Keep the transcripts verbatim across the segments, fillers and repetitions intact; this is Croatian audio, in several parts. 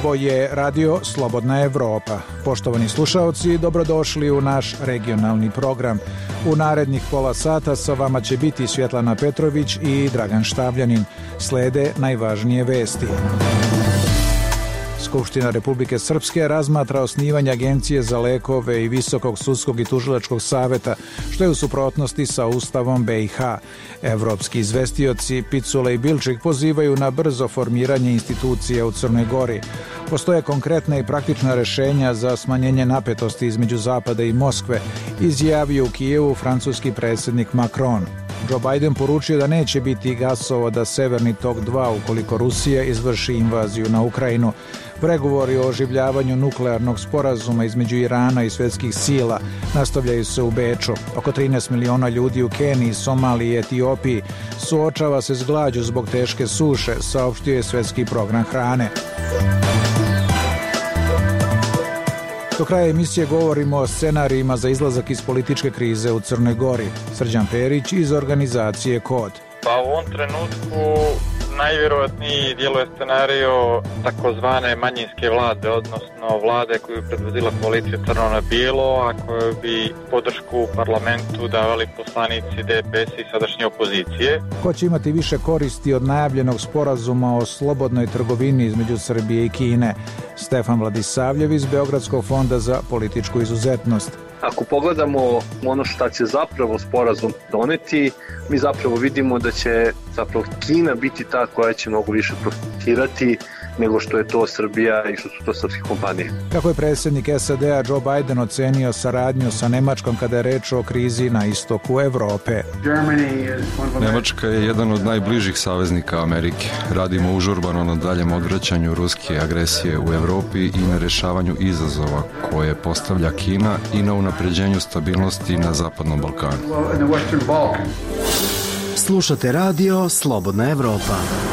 Ovo je Radio Slobodna Evropa. Poštovani slušaoci, dobrodošli u naš regionalni program. U narednih pola sata sa vama će biti Svjetlana Petrović i Dragan Štavljanin. Slede najvažnije vesti. Skupština Republike Srpske razmatra osnivanje Agencije za lekove i Visokog sudskog i tužilačkog saveta, što je u suprotnosti sa Ustavom B i H. Evropski izvestioci Picula i Bilčik pozivaju na brzo formiranje institucija u Crnoj Gori. Postoje konkretna i praktična rešenja za smanjenje napetosti između Zapada i Moskve, izjavio u Kijevu francuski predsjednik Macron. Joe Biden poručio da neće biti gasovoda Severni tok dva ukoliko Rusija izvrši invaziju na Ukrajinu. Pregovori o oživljavanju nuklearnog sporazuma između Irana i svjetskih sila nastavljaju se u Beču. Oko trinaest miliona ljudi u Keniji, Somaliji i Etiopiji suočava se s glađu zbog teške suše, saopštio je Svjetski program hrane. Do kraja emisije govorimo o scenarijima za izlazak iz političke krize u Crnoj Gori. Srđan Perić iz organizacije Kod. Pa u ovom trenutku najvjerojatniji djeluje scenario takozvane manjinske vlade, odnosno vlade koju predvodila koalicija Crno na bijelo, a koju bi podršku u parlamentu davali poslanici D P S i sadašnje opozicije. Ko će imati više koristi od najavljenog sporazuma o slobodnoj trgovini između Srbije i Kine? Stefan Vladisavljev iz Beogradskog fonda za političku izuzetnost. Ako pogledamo ono šta će zapravo sporazum doneti, mi zapravo vidimo da će zapravo Kina biti ta koja će mnogo više profitirati nego što je to Srbija i što su to srpske kompanije. Kako je predsjednik S A D-a Joe Biden ocenio saradnju sa Nemačkom kada je reč o krizi na istoku Evrope? Nemačka je jedan od najbližih saveznika Amerike. Radimo užurbano na daljem odvraćanju ruske agresije u Evropi i na rješavanju izazova koje postavlja Kina i na unapređenju stabilnosti na Zapadnom Balkanu. Slušate radio Slobodna Evropa.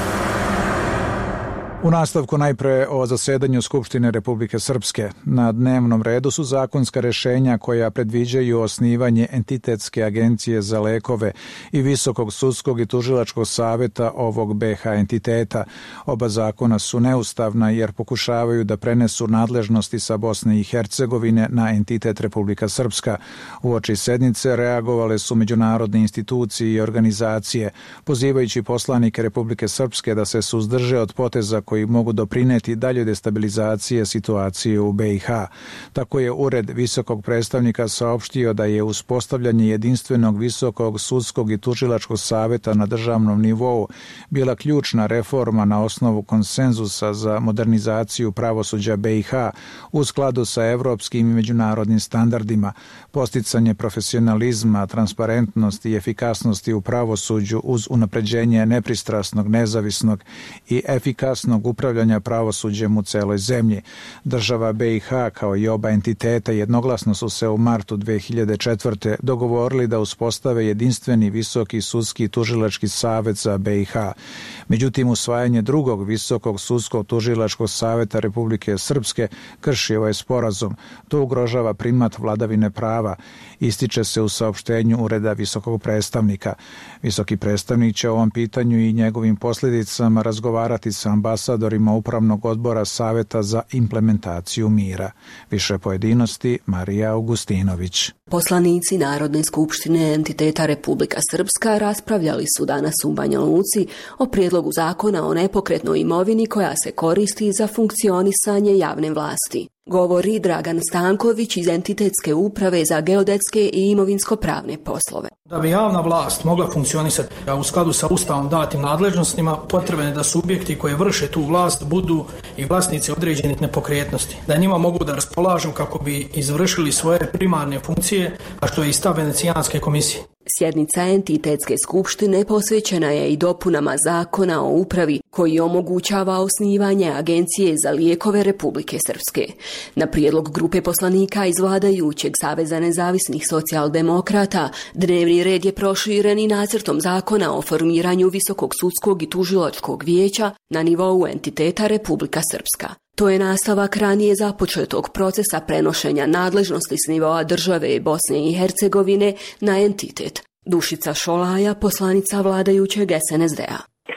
U nastavku najpre o zasedanju Skupštine Republike Srpske. Na dnevnom redu su zakonska rešenja koja predviđaju osnivanje entitetske agencije za lekove i Visokog sudskog i tužilačkog saveta ovog B H entiteta. Oba zakona su neustavna jer pokušavaju da prenesu nadležnosti sa Bosne i Hercegovine na entitet Republika Srpska. Uoči sednice reagovale su međunarodne institucije i organizacije, pozivajući poslanike Republike Srpske da se suzdrže od poteza koji mogu doprineti dalje destabilizacije situacije u B i H. Tako je Ured visokog predstavnika saopštio da je uspostavljanje jedinstvenog visokog sudskog i tužilačkog saveta na državnom nivou bila ključna reforma na osnovu konsenzusa za modernizaciju pravosuđa B i H u skladu sa evropskim i međunarodnim standardima, posticanje profesionalizma, transparentnosti i efikasnosti u pravosuđu uz unapređenje nepristrasnog, nezavisnog i efikasnog upravljanja pravosuđem u celoj zemlji. Država B i H kao i oba entiteta jednoglasno su se u martu dve hiljade četvrte. dogovorili da uspostave jedinstveni visoki sudski i tužilački savet za B i H. Međutim, usvajanje drugog visokog sudskog tužilačkog saveta Republike Srpske krši ovaj sporazum. To ugrožava primat vladavine prava, ističe se u saopštenju Ureda visokog predstavnika. Visoki predstavnik će o ovom pitanju i njegovim posljedicama razgovarati sa ambasadorima Upravnog odbora Saveta za implementaciju mira. Više pojedinosti Marija Augustinović. Poslanici Narodne skupštine entiteta Republika Srpska raspravljali su danas u Banja Luci o prijedlogu zakona o nepokretnoj imovini koja se koristi za funkcionisanje javne vlasti. Govori Dragan Stanković iz Entitetske uprave za geodetske i imovinsko-pravne poslove. Da bi javna vlast mogla funkcionisati u skladu sa Ustavom datim nadležnostima, potrebno je da subjekti koji vrše tu vlast budu i vlasnici određenih nepokretnosti, da njima mogu da raspolažu kako bi izvršili svoje primarne funkcije, a što je i stav Venecijanske komisije. Sjednica Entitetske skupštine posvećena je i dopunama Zakona o upravi koji omogućava osnivanje Agencije za lijekove Republike Srpske. Na prijedlog grupe poslanika iz vladajućeg Saveza nezavisnih socijaldemokrata, dnevni red je proširen i nacrtom Zakona o formiranju Visokog sudskog i tužilačkog vijeća na nivou entiteta Republika Srpska. To je nastavak ranije započetog procesa prenošenja nadležnosti s nivoa države Bosne i Hercegovine na entitet. Dušica Šolaja, poslanica vladajućeg S N S D-a.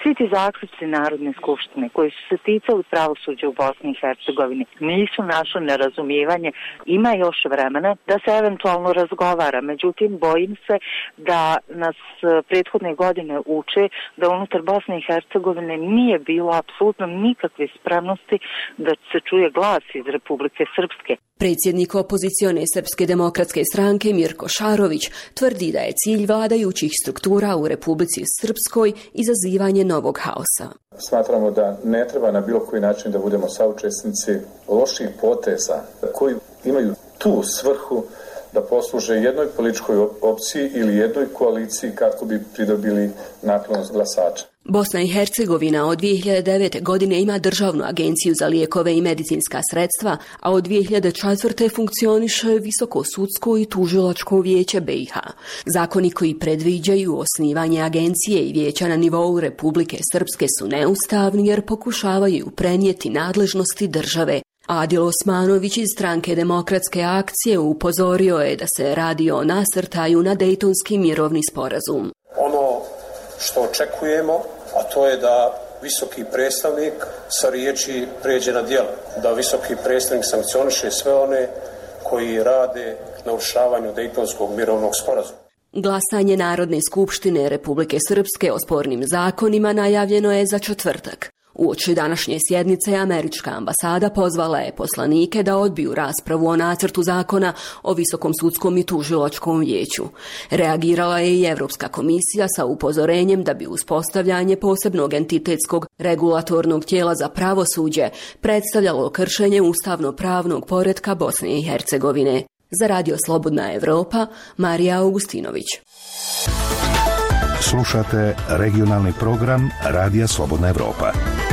Svi ti zaključci Narodne skupštine koji su se ticali pravosuđa u Bosni i Hercegovini nisu našli na razumijevanje. Ima još vremena da se eventualno razgovara, međutim bojim se da nas prethodne godine uče da unutar Bosne i Hercegovine nije bilo apsolutno nikakve spremnosti da se čuje glas iz Republike Srpske. Predsjednik opozicione Srpske demokratske stranke Mirko Šarović tvrdi da je cilj vladajućih struktura u Republici Srpskoj izazivanje novog haosa. Smatramo da ne treba na bilo koji način da budemo saučesnici loših poteza koji imaju tu svrhu da posluže jednoj političkoj opciji ili jednoj koaliciji kako bi pridobili naklonost glasača. Bosna i Hercegovina od dvije hiljade devete. godine ima državnu agenciju za lijekove i medicinska sredstva, a od dvije hiljade četvrte. funkcioniše Visoko sudsko i tužilačko vijeće B i H. Zakoni koji predviđaju osnivanje agencije i vijeća na nivou Republike Srpske su neustavni jer pokušavaju prenijeti nadležnosti države. Adil Osmanović iz stranke Demokratske akcije upozorio je da se radi o nasrtaju na Dejtonski mirovni sporazum. Ono što očekujemo, a to je da visoki predstavnik sa riječi pređe na djelo, da visoki predstavnik sankcioniše sve one koji rade na urušavanju Dejtonskog mirovnog sporazuma. Glasanje Narodne skupštine Republike Srpske o spornim zakonima najavljeno je za četvrtak. Uoči današnje sjednice američka ambasada pozvala je poslanike da odbiju raspravu o nacrtu zakona o Visokom sudskom i tužilačkom vijeću. Reagirala je i Europska komisija sa upozorenjem da bi uspostavljanje posebnog entitetskog regulatornog tijela za pravosuđe predstavljalo kršenje ustavno-pravnog poretka Bosne i Hercegovine. Za Radio Slobodna Evropa, Marija Augustinović. Slušate regionalni program Radija Slobodna Evropa.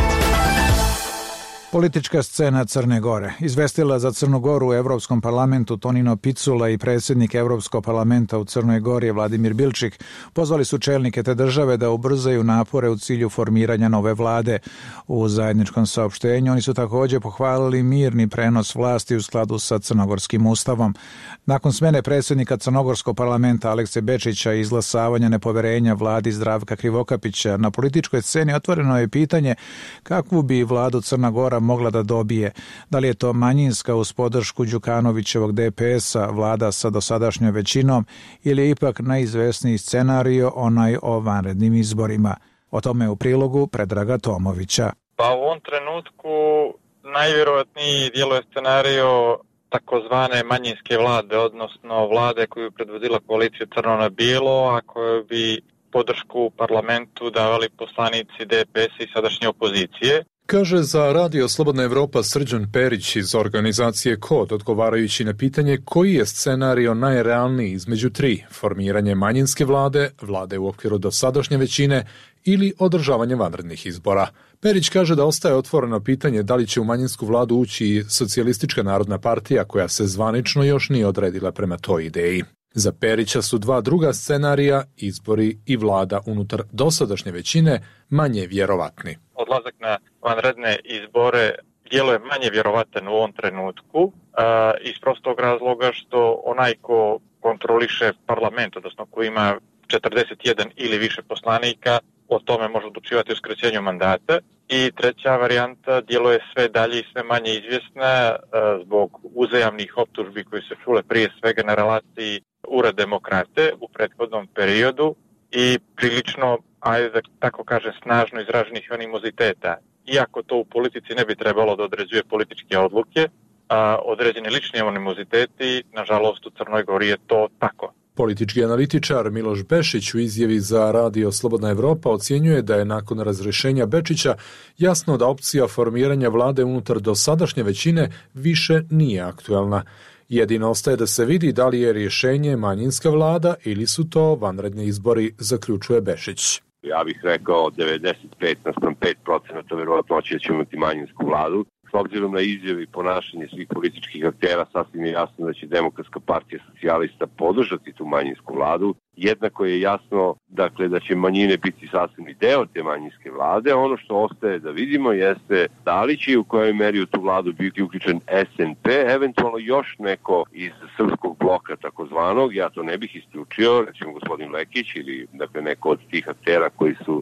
Politička scena Crne Gore. Izvestila za Crnu Goru u Evropskom parlamentu Tonino Picula i predsjednik Evropskog parlamenta u Crnoj Gori Vladimir Bilčik pozvali su čelnike te države da ubrzaju napore u cilju formiranja nove vlade. U zajedničkom saopštenju oni su također pohvalili mirni prenos vlasti u skladu sa crnogorskim ustavom. Nakon smene predsjednika Crnogorskog parlamenta Alekse Bečića i izglasavanja nepoverenja vladi Zdravka Krivokapića, na političkoj sceni otvoreno je pitanje kakvu bi vladu Crna Gora mogla da dobije. Da li je to manjinska uz podršku Đukanovićevog D P S-a vlada sa dosadašnjom većinom ili je ipak najizvesniji scenario onaj o vanrednim izborima. O tome u prilogu Predraga Tomovića. Pa u ovom trenutku najvjerojatniji djeluje scenario takozvane manjinske vlade, odnosno vlade koju predvodila koalicija Crno na bijelo, a koju bi podršku u parlamentu davali poslanici D P S i sadašnje opozicije. Kaže za Radio Slobodna Evropa Srđan Perić iz organizacije Kod, odgovarajući na pitanje koji je scenario najrealniji između tri, formiranje manjinske vlade, vlade u okviru dosadašnje većine ili održavanje vanrednih izbora. Perić kaže da ostaje otvoreno pitanje da li će u manjinsku vladu ući Socijalistička narodna partija koja se zvanično još nije odredila prema toj ideji. Za Perića su dva druga scenarija, izbori i vlada unutar dosadašnje većine, manje vjerovatni. Odlazak na vanredne izbore djeluje manje vjerovatan u ovom trenutku a, iz prostog razloga što onaj ko kontroliše parlament, odnosno ko ima četrdeset jedan ili više poslanika, o tome može odlučivati o skraćenju mandata. I treća varijanta djeluje sve dalje i sve manje izvjesna a, zbog uzajamnih optužbi koji se čule prije svega na relaciji ura demokrate u prethodnom periodu i prilično, ajde da tako kažem, snažno izraženih animoziteta. Iako to u politici ne bi trebalo da određuje političke odluke, a određeni lični animoziteti, nažalost u Crnoj Gori je to tako. Politički analitičar Miloš Bešić u izjavi za Radio Slobodna Evropa ocjenjuje da je nakon razrješenja Bečića jasno da opcija formiranja vlade unutar dosadašnje većine više nije aktuelna. Jedino ostaje da se vidi da li je rješenje manjinska vlada ili su to vanredni izbori, zaključuje Bešić. Ja bih rekao devedeset pet naspram pet procenata verovatnoće da ćemo imati manjinsku vladu. S obzirom na izjave i ponašanje svih političkih aktera, sasvim je jasno da će Demokratska partija socijalista podržati tu manjinsku vladu. Jednako je jasno, dakle, da će manjine biti sasvim deo te manjinske vlade. Ono što ostaje da vidimo jeste da li će u kojoj meri u tu vladu biti uključen S N P, eventualno još neko iz srpskog bloka takozvanog, ja to ne bih isključio, recimo gospodin Lekić ili dakle neko od tih aktera koji su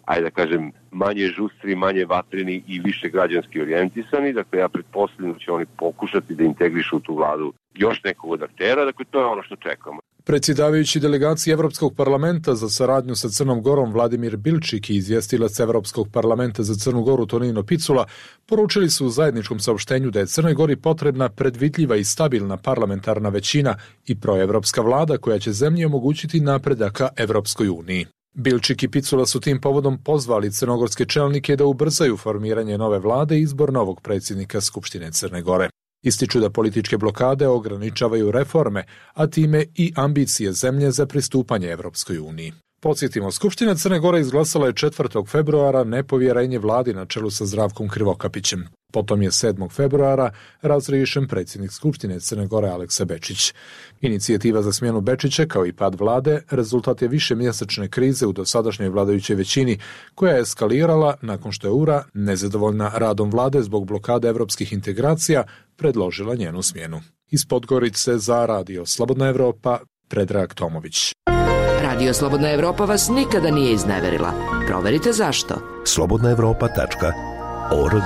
ajde da kažem, manje žustri, manje vatreni i više građanski orijentisani. Dakle, ja pretpostavljam da će oni pokušati da integrišu u tu vladu još nekog od aktera. Dakle, to je ono što čekamo. Predsjedavajući delegaciji Evropskog parlamenta za saradnju sa Crnom Gorom Vladimir Bilčik i izvjestilac Evropskog parlamenta za Crnu Goru Tonino Picula poručili su u zajedničkom saopštenju da je Crnoj Gori potrebna predvidljiva i stabilna parlamentarna većina i proevropska vlada koja će zemlji omogućiti napredak ka Evropskoj uniji. Bilčik i Picula su tim povodom pozvali crnogorske čelnike da ubrzaju formiranje nove vlade i izbor novog predsjednika Skupštine Crne Gore. Ističu da političke blokade ograničavaju reforme, a time i ambicije zemlje za pristupanje Evropskoj uniji. Podsjetimo, Skupština Crne Gore izglasala je četvrtog februara nepovjerenje vladi na čelu sa Zdravkom Krivokapićem. Potom je sedmog februara razriješen predsjednik Skupštine Crne Gore Aleksa Bečić. Inicijativa za smjenu Bečića kao i pad vlade rezultat je višemjesečne krize u dosadašnjoj vladajućoj većini koja je eskalirala nakon što je U R A, nezadovoljna radom vlade zbog blokade evropskih integracija, predložila njenu smjenu. Iz Podgorice za Radio Slobodna Evropa, Predrag Tomović. Radio Slobodna Evropa vas nikada nije izneverila. Proverite zašto. slobodna evropa tačka org.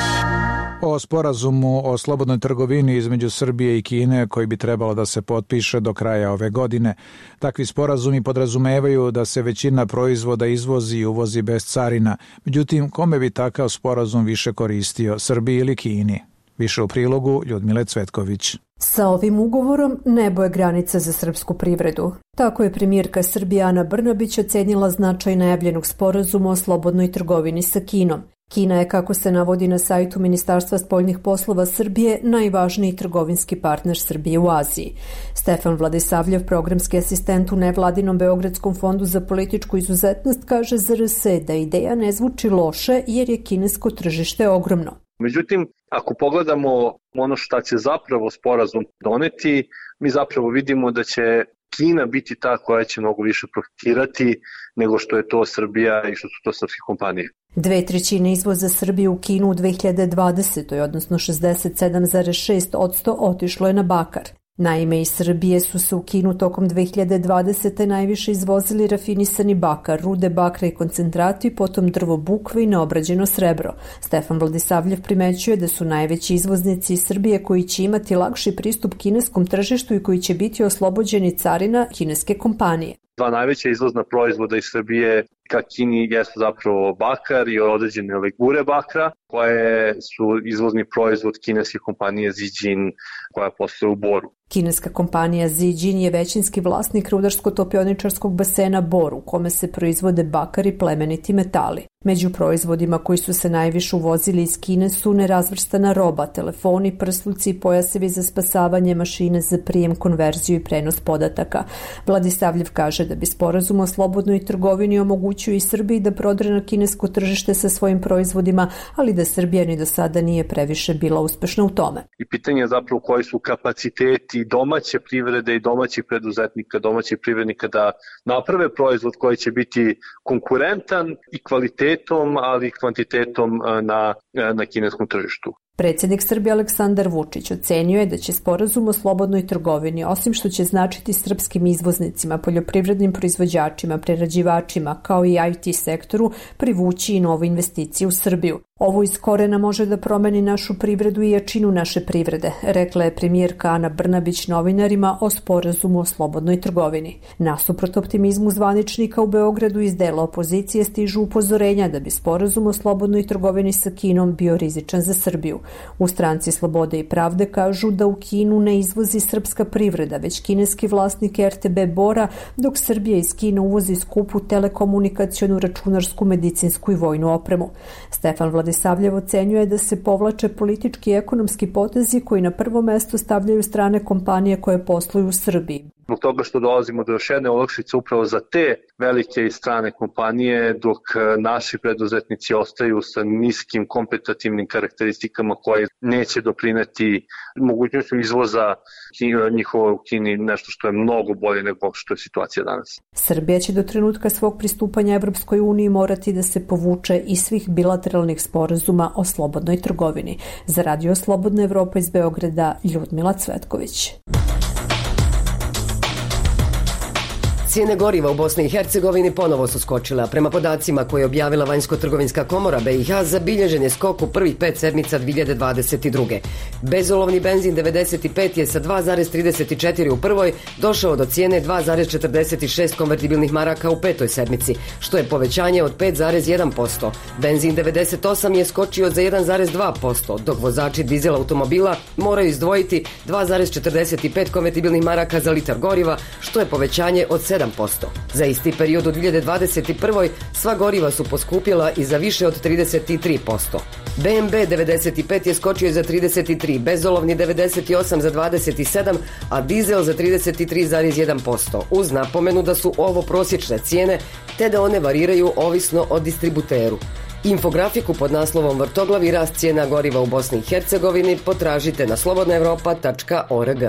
O sporazumu o slobodnoj trgovini između Srbije i Kine koji bi trebalo da se potpiše do kraja ove godine. Takvi sporazumi podrazumevaju da se većina proizvoda izvozi i uvozi bez carina. Međutim, kome bi takav sporazum više koristio, Srbiji ili Kini? Više u prilogu Ljudmile Cvetković. Sa ovim ugovorom nebo je granica za srpsku privredu. Tako je premijerka Srbije Ana Brnabić ocenila značaj najavljenog sporazuma o slobodnoj trgovini sa Kinom. Kina je, kako se navodi na sajtu Ministarstva spoljnih poslova Srbije, najvažniji trgovinski partner Srbije u Aziji. Stefan Vladisavljev, programski asistent u nevladinom Beogradskom fondu za političku izuzetnost, kaže za R S da ideja ne zvuči loše jer je kinesko tržište ogromno. Međutim, ako pogledamo ono šta će zapravo sporazum doneti, mi zapravo vidimo da će Kina biti ta koja će mnogo više profitirati nego što je to Srbija i što su to srpske kompanije. Dve trećine izvoza Srbije u Kinu u dve hiljade dvadesetoj. odnosno šezdeset sedam zarez šest posto otišlo je na bakar. Naime, iz Srbije su se u Kinu tokom dve hiljade dvadesete. najviše izvozili rafinisani bakar, rude bakra i koncentrati, potom drvo bukve i neobrađeno srebro. Stefan Vladisavljev primećuje da su najveći izvoznici iz Srbije koji će imati lakši pristup kineskom tržištu i koji će biti oslobođeni carina kineske kompanije. Dva najveća izvozna proizvoda iz Srbije ka Kini jesu zapravo bakar i određene legure bakra, koje su izvozni proizvod kineske kompanije Zijin koja postoje u Boru. Kineska kompanija Zijin je većinski vlasnik rudarsko-topioničarskog basena Bor, u kome se proizvode bakar i plemeniti metali. Među proizvodima koji su se najviše uvozili iz Kine su nerazvrstana roba, telefoni, prsluci i pojasevi za spasavanje, mašine za prijem, konverziju i prenos podataka. Vladisavljev kaže da bi sporazum o slobodnoj trgovini omogućio i Srbiji da prodre na kinesko tržište sa svojim proizvodima, ali da Srbija ni do sada nije previše bila uspešna u tome. I pitanje je zapravo koji su kapaciteti domaće privrede i domaćih preduzetnika, domaćih privrednika da naprave proizvod koji će biti konkurentan i kvalitetom, ali i kvantitetom na, na kineskom tržištu. Predsjednik Srbije Aleksandar Vučić ocenio je da će sporazum o slobodnoj trgovini, osim što će značiti srpskim izvoznicima, poljoprivrednim proizvođačima, prerađivačima, kao i I T sektoru, privući i nove investicije u Srbiju. Ovo iz korena može da promeni našu privredu i jačinu naše privrede, rekla je premijerka Ana Brnabić novinarima o sporazumu o slobodnoj trgovini. Nasuprot optimizmu zvaničnika u Beogradu iz dela opozicije stižu upozorenja da bi sporazum o slobodnoj trgovini sa Kinom bio rizičan za Srbiju. U stranci Slobode i pravde kažu da u Kinu ne izvozi srpska privreda, već kineski vlasnik R T B Bora, dok Srbija iz Kine uvozi skupu telekomunikacionu, računarsku, medicinsku i vojnu opremu. Stefan Vladisavljev ocenjuje da se povlače politički i ekonomski potezi koji na prvo mesto stavljaju strane kompanije koje posluju u Srbiji. Zbog toga što dolazimo do još jedne olakšice upravo za te velike i strane kompanije, dok naši preduzetnici ostaju sa niskim kompetitivnim karakteristikama koje neće doprineti mogućnošću izvoza njihova u Kini, nešto što je mnogo bolje nego što je situacija danas. Srbija će do trenutka svog pristupanja Evropskoj uniji morati da se povuče iz svih bilateralnih sporazuma o slobodnoj trgovini. Za Radio Slobodna Evropa iz Beograda, Ljudmila Cvetković. Cijene goriva u Bosni i Hercegovini ponovo su skočile, a prema podacima koje je objavila Vanjsko-trgovinska komora B i H zabilježen je skok u prvih pet sedmica dvije hiljade dvadeset druge. Bezolovni benzin devedeset pet je sa dva zarez trideset četiri u prvoj došao do cijene dva zarez četrdeset šest konvertibilnih maraka u petoj sedmici, što je povećanje od pet zarez jedan posto. Benzin devedeset osam je skočio za jedan zarez dva posto, dok vozači dizel automobila moraju izdvojiti dva zarez četrdeset pet konvertibilnih maraka za litar goriva, što je povećanje od sedam posto. Za isti period u dvije hiljade dvadeset prvoj sva goriva su poskupjela i za više od trideset tri posto. B M W devedeset pet je skočio za trideset tri, bezolovni devedeset osam za dvadeset sedam, a dizel za trideset tri zarez jedan posto, uz napomenu da su ovo prosječne cijene, te da one variraju ovisno o distributeru. Infografiku pod naslovom Vrtoglavi rast cijena goriva u Bosni i Hercegovini potražite na slobodna evropa tačka org.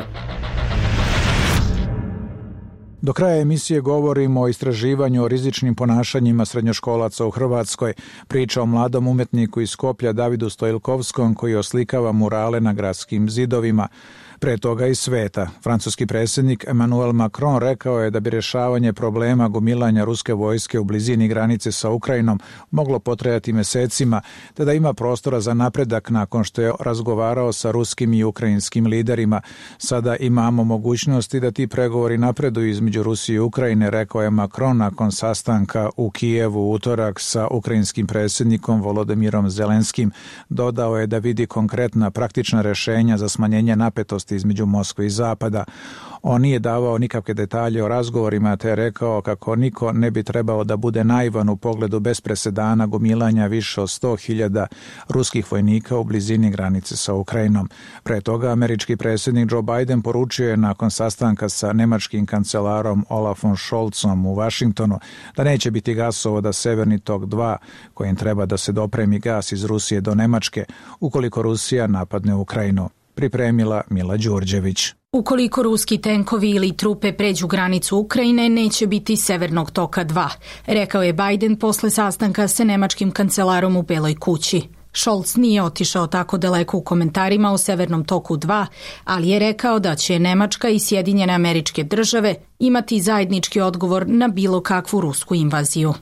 Do kraja emisije govorimo o istraživanju o rizičnim ponašanjima srednjoškolaca u Hrvatskoj. Priča o mladom umetniku iz Skoplja Davidu Stojilkovskom koji oslikava murale na gradskim zidovima. Pre toga iz sveta. Francuski predsjednik Emmanuel Macron rekao je da bi rješavanje problema gomilanja ruske vojske u blizini granice sa Ukrajinom moglo potrajati mesecima, te da ima prostora za napredak nakon što je razgovarao sa ruskim i ukrajinskim liderima. Sada imamo mogućnosti da ti pregovori napreduju između Rusije i Ukrajine, rekao je Macron nakon sastanka u Kijevu u utorak sa ukrajinskim predsjednikom Volodimirom Zelenskim. Dodao je da vidi konkretna praktična rješenja za smanjenje napetosti između Moskve i Zapada. On nije davao nikakve detalje o razgovorima, te je rekao kako niko ne bi trebao da bude naivan u pogledu bez presedana gomilanja više od sto hiljada ruskih vojnika u blizini granice sa Ukrajinom. Pre toga američki predsjednik Joe Biden poručio je nakon sastanka sa nemačkim kancelarom Olafom Scholzom u Vašingtonu da neće biti gasovoda Severni tok dva kojim treba da se dopremi gas iz Rusije do Nemačke ukoliko Rusija napadne Ukrajinu. Pripremila Mila Đurđević. Ukoliko ruski tenkovi ili trupe pređu granicu Ukrajine, neće biti Severnog toka dva, rekao je Biden posle sastanka sa nemačkim kancelarom u Beloj kući. Scholz nije otišao tako daleko u komentarima o Severnom toku dva, ali je rekao da će Nemačka i Sjedinjene Američke Države imati zajednički odgovor na bilo kakvu rusku invaziju.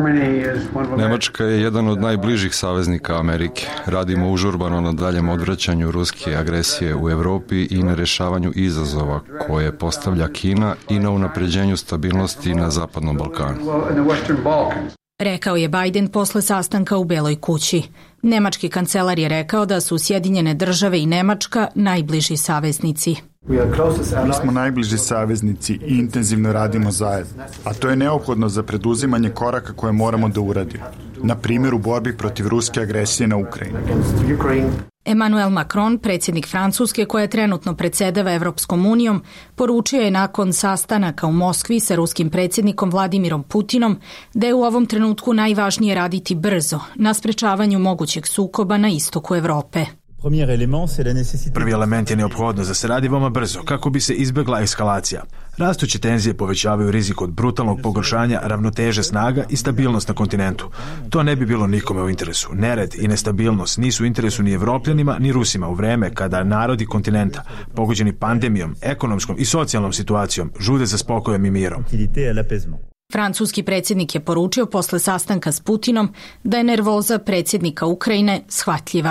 Nemačka je jedan od najbližih saveznika Amerike. Radimo užurbano na daljem odvraćanju ruske agresije u Europi i na rješavanju izazova koje postavlja Kina i na unapređenju stabilnosti na Zapadnom Balkanu. Rekao je Biden posle sastanka u Beloj kući. Nemački kancelar je rekao da su Sjedinjene Države i Nemačka najbliži saveznici. Mi smo najbliži saveznici i intenzivno radimo zajedno, a to je neophodno za preduzimanje koraka koje moramo da uradimo, na primjer u borbi protiv ruske agresije na Ukrajinu. Emmanuel Macron, predsjednik Francuske koja trenutno predsjedava Evropskom unijom, poručio je nakon sastanaka u Moskvi sa ruskim predsjednikom Vladimirom Putinom da je u ovom trenutku najvažnije raditi brzo na sprečavanju mogućeg sukoba na istoku Evrope. Prvi element je neophodnost da se radi veoma brzo kako bi se izbjegla eskalacija. Rastuće tenzije povećavaju rizik od brutalnog pogoršanja ravnoteže snaga i stabilnost na kontinentu. To ne bi bilo nikome u interesu. Nered i nestabilnost nisu u interesu ni Evropljanima ni Rusima u vreme kada narodi kontinenta, pogođeni pandemijom, ekonomskom i socijalnom situacijom, žude za spokojem i mirom. Francuski predsjednik je poručio posle sastanka s Putinom da je nervoza predsjednika Ukrajine shvatljiva.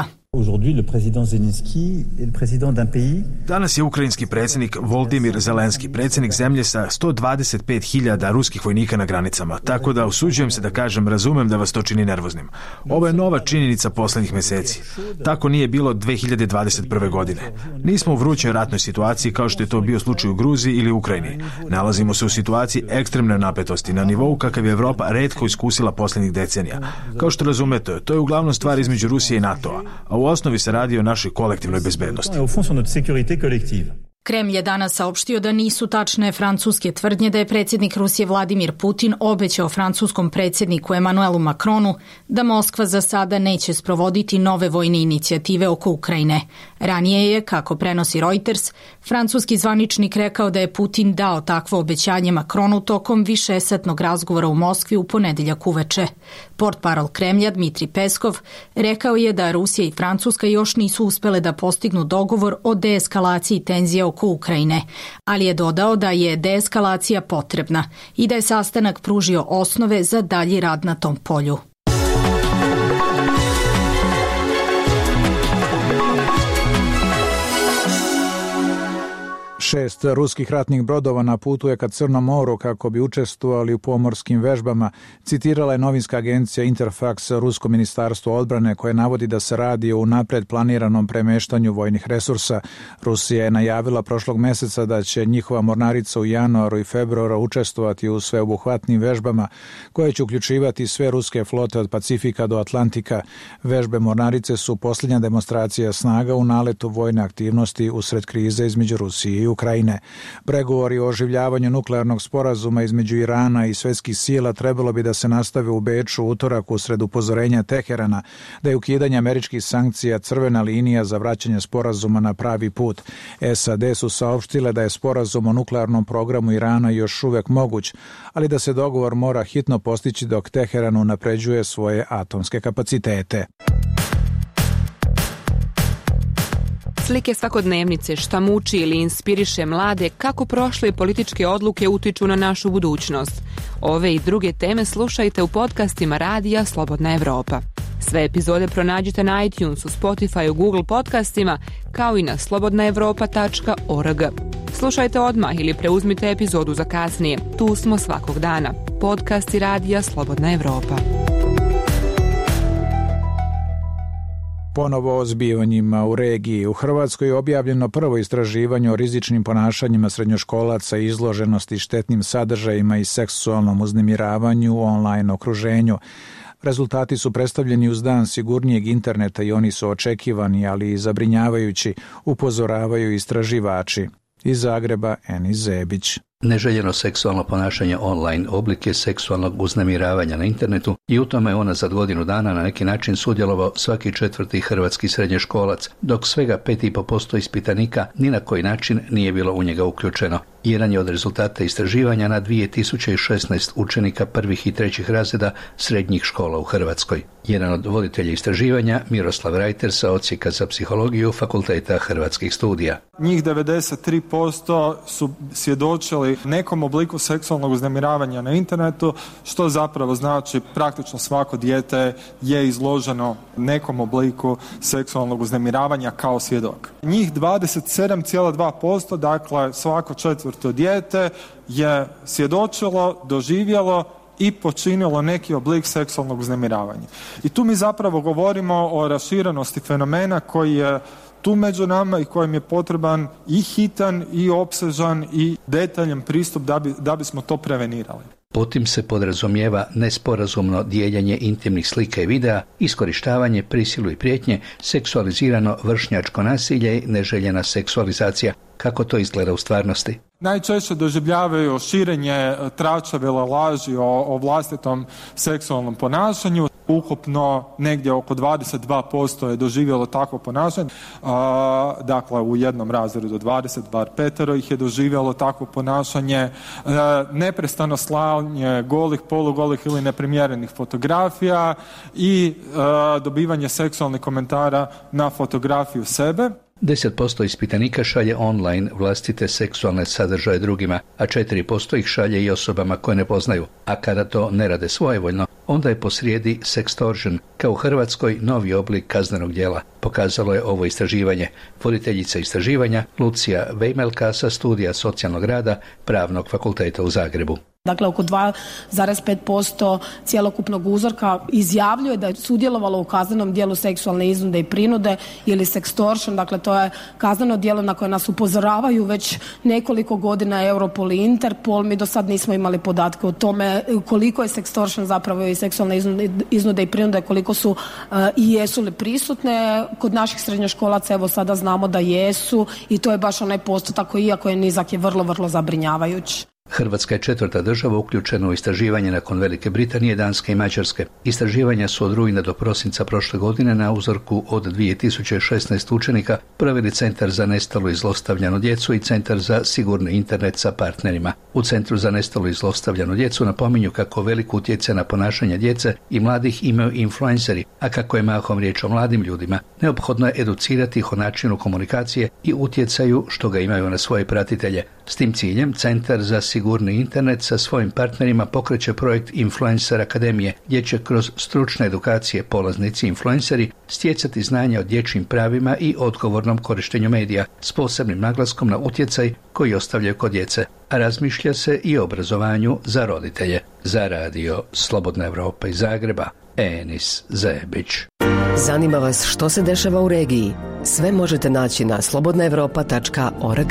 Danas je ukrajinski predsjednik Volodimir Zelenski, predsjednik zemlje sa sto dvadeset pet hiljada ruskih vojnika na granicama, tako da usuđujem se da kažem, razumem da vas to čini nervoznim. Ovo je nova činjenica posljednjih mjeseci. Tako nije bilo dve hiljade dvadeset prve. godine. Nismo u vrućoj ratnoj situaciji kao što je to bio slučaj u Gruziji ili Ukrajini. Nalazimo se u situaciji ekstremne napetosti na nivou kakav je Evropa retko iskusila posljednjih decenija. Kao što razumete, to je uglavnom stvar između Rusije i NATO-a, a u osnovi se radi o našoj kolektivnoj bezbednosti. Kremlj je danas saopštio da nisu tačne francuske tvrdnje da je predsjednik Rusije Vladimir Putin obećao francuskom predsjedniku Emmanuelu Macronu da Moskva za sada neće sprovoditi nove vojne inicijative oko Ukrajine. Ranije je, kako prenosi Reuters, francuski zvaničnik rekao da je Putin dao takvo obećanje Macronu tokom višesatnog razgovora u Moskvi u ponedeljak uveče. Portparol Kremlja Dmitri Peskov rekao je da Rusija i Francuska još nisu uspele da postignu dogovor o deeskalaciji tenzija oko oko Ukrajine, ali je dodao da je deeskalacija potrebna i da je sastanak pružio osnove za dalji rad na tom polju. Šest ruskih ratnih brodova na putu je ka Crnom moru kako bi učestvovali u pomorskim vežbama, citirala je novinska agencija Interfax Rusko ministarstvo odbrane koje navodi da se radi o unapred planiranom premeštanju vojnih resursa. Rusija je najavila prošlog meseca da će njihova mornarica u januaru i februaru učestvovati u sveobuhvatnim vežbama koje će uključivati sve ruske flote od Pacifika do Atlantika. Vežbe mornarice su posljednja demonstracija snaga u naletu vojne aktivnosti usred krize između Rusije i Ukrajine. Pregovori o oživljavanju nuklearnog sporazuma između Irana i svetskih sila trebalo bi da se nastave u Beču u utorak usred upozorenja Teherana da je ukidanje američkih sankcija crvena linija za vraćanje sporazuma na pravi put. S A D su saopštile da je sporazum o nuklearnom programu Irana još uvek moguć, ali da se dogovor mora hitno postići dok Teheran unapređuje svoje atomske kapacitete. Slike svakodnevnice, šta muči ili inspiriše mlade, kako prošle političke odluke utiču na našu budućnost. Ove i druge teme slušajte u podcastima Radija Slobodna Evropa. Sve epizode pronađite na iTunesu, Spotify, Google podcastima, kao i na slobodna evropa tačka org. Slušajte odmah ili preuzmite epizodu za kasnije. Tu smo svakog dana. Podcasti Radija Slobodna Evropa. Ponovo o zbivanjima u regiji. U Hrvatskoj je objavljeno prvo istraživanje o rizičnim ponašanjima srednjoškolaca i izloženosti štetnim sadržajima i seksualnom uznemiravanju u online okruženju. Rezultati su predstavljeni uz dan sigurnijeg interneta i oni su očekivani, ali i zabrinjavajući, upozoravaju istraživači. Iz Zagreba, Eni Zebić. Neželjeno seksualno ponašanje online oblik je seksualnog uznemiravanja na internetu i u tome je ona za godinu dana na neki način sudjelovao svaki četvrti hrvatski srednjoškolac, dok svega pet i pol posto ispitanika ni na koji način nije bilo u njega uključeno. Jedan je od rezultata istraživanja na dvije tisuće šesnaest učenika prvih i trećih razreda srednjih škola u Hrvatskoj. Jedan od voditelja istraživanja, Miroslav Rajter sa odsjeka za psihologiju Fakulteta Hrvatskih studija. Njih devedeset tri posto su svjedočili nekom obliku seksualnog uznemiravanja na internetu, što zapravo znači praktično svako dijete je izloženo nekom obliku seksualnog uznemiravanja kao svjedok. Njih dvadeset sedam zarez dva posto, dakle svako četvrto dijete, je svjedočilo, doživjelo i počinilo neki oblik seksualnog uznemiravanja. I tu mi zapravo govorimo o raširenosti fenomena koji je tu među nama i kojem je potreban i hitan i opsežan i detaljan pristup da bi, da bismo to prevenirali. Potim se podrazumijeva nesporazumno dijeljenje intimnih slika i videa, iskorištavanje, prisilu i prijetnje, seksualizirano vršnjačko nasilje i neželjena seksualizacija. Kako to izgleda u stvarnosti? Najčešće doživljavaju širenje tračavila laži o, o vlastitom seksualnom ponašanju. Ukupno negdje oko dvadeset dva posto je doživjelo takvo ponašanje. A, dakle, u jednom razredu do dvadeset, bar petero ih je doživjelo takvo ponašanje. A, neprestano slanje golih, polugolih ili neprimjerenih fotografija i a, dobivanje seksualnih komentara na fotografiju sebe. deset posto ispitanika šalje online vlastite seksualne sadržaje drugima, a četiri posto ih šalje i osobama koje ne poznaju. A kada to ne rade svojevoljno, onda je posrijedi sextortion, kao u Hrvatskoj novi oblik kaznenog djela. Pokazalo je ovo istraživanje. Voditeljica istraživanja Lucija Vejmelka sa studija socijalnog rada Pravnog fakulteta u Zagrebu. Dakle, oko dva zarez pet posto cjelokupnog uzorka izjavljuje da je sudjelovalo u kaznenom djelu seksualne iznude i prinude ili sextortion. Dakle, to je kazneno djelo na koje nas upozoravaju već nekoliko godina Europol i Interpol. Mi do sad nismo imali podatke o tome koliko je sextortion zapravo i seksualne iznude i prinude, koliko su uh, i jesu li prisutne. Kod naših srednjoškolaca evo sada znamo da jesu i to je baš onaj postotak koji, iako je nizak, je vrlo, vrlo zabrinjavajući. Hrvatska je četvrta država uključena u istraživanje nakon Velike Britanije, Danske i Mađarske. Istraživanja su od rujna do prosinca prošle godine na uzorku od dvije tisuće šesnaest učenika proveli Centar za nestalu i zlostavljanu djecu i Centar za sigurni internet sa partnerima. U Centru za nestalu i zlostavljanu djecu napominju kako veliko utjecaj na ponašanje djece i mladih imaju influenceri, a kako je mahom riječ o mladim ljudima, neophodno je educirati ih o načinu komunikacije i utjecaju što ga imaju na svoje pratitelje. S tim ciljem Centar za sigurni internet sa svojim partnerima pokreće projekt Influencer Akademije, gdje će kroz stručne edukacije polaznici influenceri stjecati znanja o dječjim pravima i odgovornom korištenju medija, s posebnim naglaskom na utjecaj koji ostavljaju kod djece. A razmišlja se i o obrazovanju za roditelje. Za radio Slobodna Evropa iz Zagreba, Enis Zebić. Zanima vas što se dešava u regiji? Sve možete naći na slobodna evropa tačka org.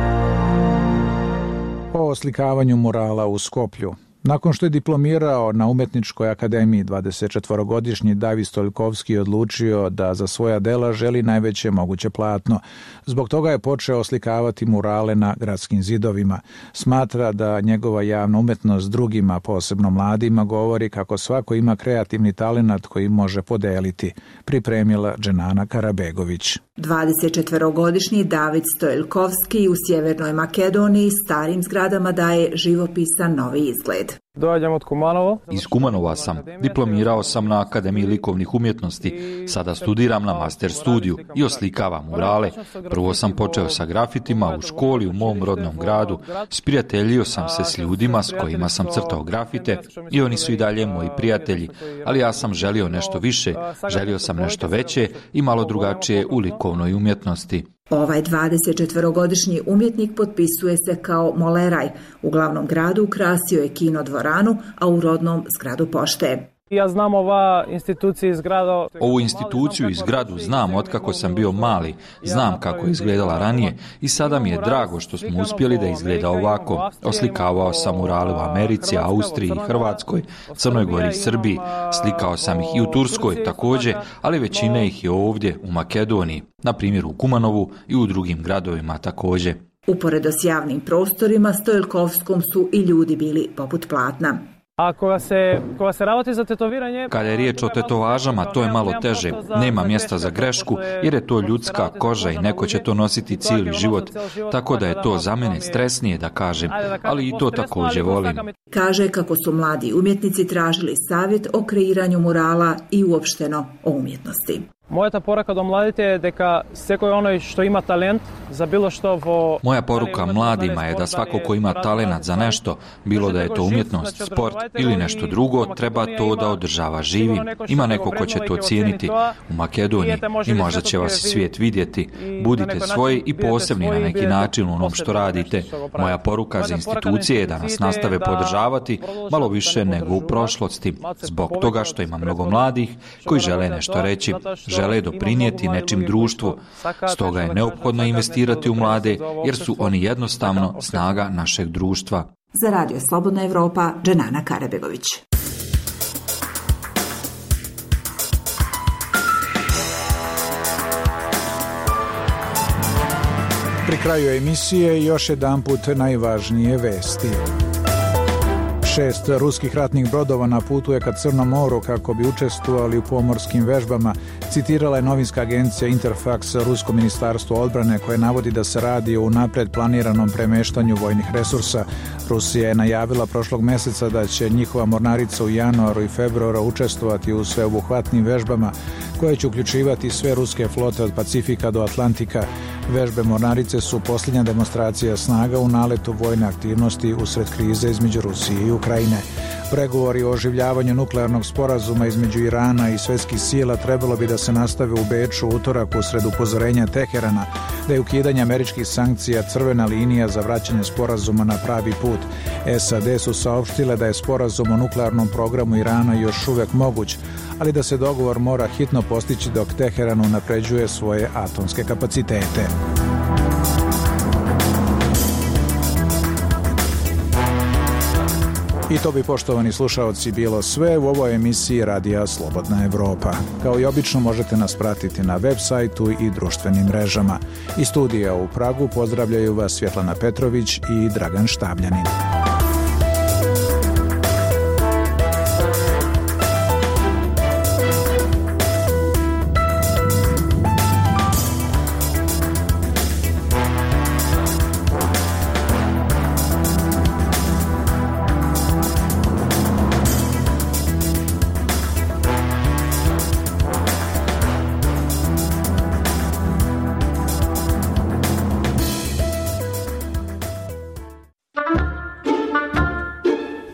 O oslikavanju murala u Skoplju. Nakon što je diplomirao na Umetničkoj akademiji, dvadesetčetvorogodišnji David Stoiljkovski odlučio da za svoja dela želi najveće moguće platno. Zbog toga je počeo oslikavati murale na gradskim zidovima. Smatra da njegova javna umetnost drugima, posebno mladima, govori kako svako ima kreativni talenat koji može podeliti. Pripremila Dženana Karabegović. dvadesetčetvorogodišnji David Stoiljkovski u Sjevernoj Makedoniji starim zgradama daje živopisan novi izgled. Dođem od Kumanova. Iz Kumanova sam. Diplomirao sam na Akademiji likovnih umjetnosti. Sada studiram na master studiju i oslikavam murale. Prvo sam počeo sa grafitima u školi u mom rodnom gradu. Sprijateljio sam se s ljudima s kojima sam crtao grafite i oni su i dalje moji prijatelji. Ali ja sam želio nešto više, želio sam nešto veće i malo drugačije u likovnoj umjetnosti. Ovaj dvadesetčetvorogodišnji umjetnik potpisuje se kao moleraj. U glavnom gradu ukrasio je kino dvoranu, a u rodnom zgradu pošte. Ja znam ova institucija iz grada. Ovu instituciju i zgradu znam otkako sam bio mali, znam kako je izgledala ranije i sada mi je drago što smo uspjeli da izgleda ovako. Oslikavao sam murale u Americi, Austriji i Hrvatskoj, Crnoj Gori i Srbiji. Slikao sam ih i u Turskoj također, ali većina ih je ovdje u Makedoniji, na primjer u Kumanovu i u drugim gradovima također. Uporedo s javnim prostorima Stoiljkovskom su i ljudi bili poput platna. A koga se, koga se ravati za tetoviranje... Kada je riječ o tetovažama, to je malo teže. Nema mjesta za grešku, jer je to ljudska koža i neko će to nositi cijeli život. Tako da je to za mene stresnije, da kažem, ali i to također volim. Kaže kako su mladi umjetnici tražili savjet o kreiranju murala i uopšteno o umjetnosti. Moja ta poruka do mladite je deka svako onaj što ima talent za bilo što vo... Moja poruka mladima je da svako ko ima talenat za nešto, bilo da je to umjetnost, sport ili nešto drugo, treba to da održava živim. Ima neko ko će to cijeniti u Makedoniji i možda će vas i svijet vidjeti. Budite svoji i posebni na neki način u onom što radite. Moja poruka za institucije je da nas nastave podržavati malo više nego u prošlosti, zbog toga što ima mnogo mladih koji žele nešto reći, žele doprinijeti nečim društvu. Stoga je neophodno investirati u mlade, jer su oni jednostavno snaga našeg društva. Za Radio Slobodna Evropa, Dženana Karabegović. Pri kraju emisije još jedanput najvažnije vesti. Šest ruskih ratnih brodova na putu je ka Crnom moru kako bi učestvovali u pomorskim vežbama, citirala je novinska agencija Interfax Rusko ministarstvo odbrane koje navodi da se radi o unapred planiranom premeštanju vojnih resursa. Rusija je najavila prošlog mjeseca da će njihova mornarica u januaru i februaru učestvovati u sveobuhvatnim vežbama koje će uključivati sve ruske flote od Pacifika do Atlantika. Vežbe mornarice su posljednja demonstracija snaga u naletu vojne aktivnosti usred krize između Rusije i Ukrajine. Pregovori o oživljavanju nuklearnog sporazuma između Irana i svjetskih sila trebalo bi da se nastave u Beču utorak usred upozorenja Teherana da je ukidanje američkih sankcija crvena linija za vraćanje sporazuma na pravi put. S A D su saopštile da je sporazum o nuklearnom programu Irana još uvijek moguć, ali da se dogovor mora hitno postići dok Teheran unapređuje svoje atomske kapacitete. I to bi, poštovani slušaoci, bilo sve u ovoj emisiji Radija Slobodna Evropa. Kao i obično možete nas pratiti na web sajtu i društvenim mrežama. Iz studija u Pragu pozdravljaju vas Svjetlana Petrović i Dragan Štabljanin.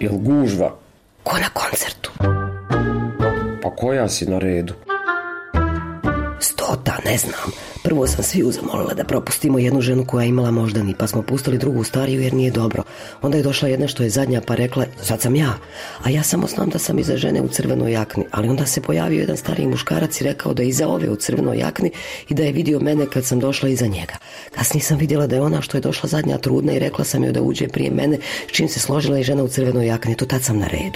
Jel gužva? Ko na koncertu? Pa koja si na redu? Stota, ne znam. Prvo sam sviju zamolila da propustimo jednu ženu koja je imala moždani, pa smo pustili drugu stariju jer nije dobro. Onda je došla jedna što je zadnja pa rekla, sad sam ja. A ja samo znam da sam iza žene u crvenoj jakni. Ali onda se pojavio jedan stariji muškarac i rekao da je iza ove u crvenoj jakni i da je vidio mene kad sam došla iza njega. Kasnije sam vidjela da je ona što je došla zadnja trudna i rekla sam joj da uđe prije mene, s čim se složila i žena u crvenoj jakni. To tad sam na redu.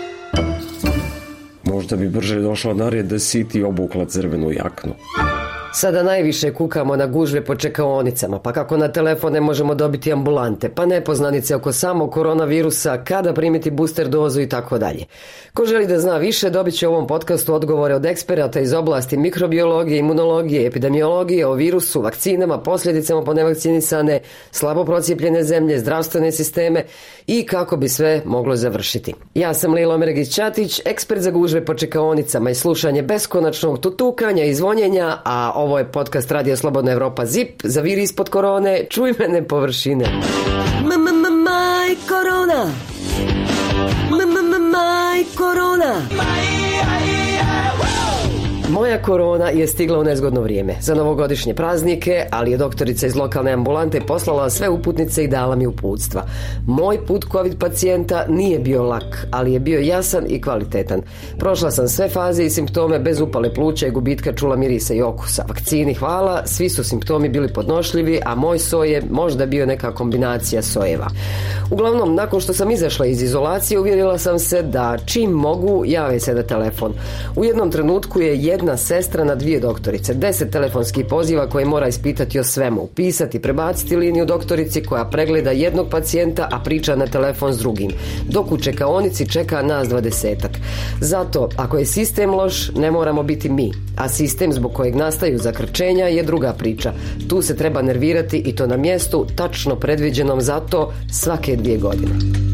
Možda bi brže došla na red da si ti obukla crvenu jaknu. Sada najviše kukamo na gužve po čekaonicama, pa kako na telefon ne možemo dobiti ambulante, pa nepoznanice oko samog koronavirusa, kada primiti booster dozu i tako dalje. Ko želi da zna više, dobit će u ovom podcastu odgovore od eksperata iz oblasti mikrobiologije, imunologije, epidemiologije, o virusu, vakcinama, posljedicama po nevakcinisane, slabo procijepljene zemlje, zdravstvene sisteme i kako bi sve moglo završiti. Ja sam Lilo Mergić-Ćatić, ekspert za gužve po čekaonicama i slušanje beskonačnog tutukanja i zvonjenja, a ovo je podcast Radio Slobodna Evropa Zip, zaviri ispod korone, čuj mene površine. Maj korona! Maj korona! Moja korona je stigla u nezgodno vrijeme za novogodišnje praznike, ali je doktorica iz lokalne ambulante poslala sve uputnice i dala mi uputstva. Moj put COVID pacijenta nije bio lak, ali je bio jasan i kvalitetan. Prošla sam sve faze i simptome bez upale pluća i gubitka čula, mirisa i okusa. Vakcini hvala, svi su simptomi bili podnošljivi, a moj soj je možda bio neka kombinacija sojeva. Uglavnom, nakon što sam izašla iz izolacije, uvjerila sam se da čim mogu jave se na telefon. U jednom trenutku je jedna sestra na dvije doktorice, deset telefonskih poziva koje mora ispitati o svemu, upisati, prebaciti liniju doktorici koja pregleda jednog pacijenta, a priča na telefon s drugim, dok u čekaonici čeka nas dvadesetak. Zato, ako je sistem loš, ne moramo biti mi, a sistem zbog kojeg nastaju zakrčenja je druga priča. Tu se treba nervirati i to na mjestu tačno predviđenom za to svake dvije godine.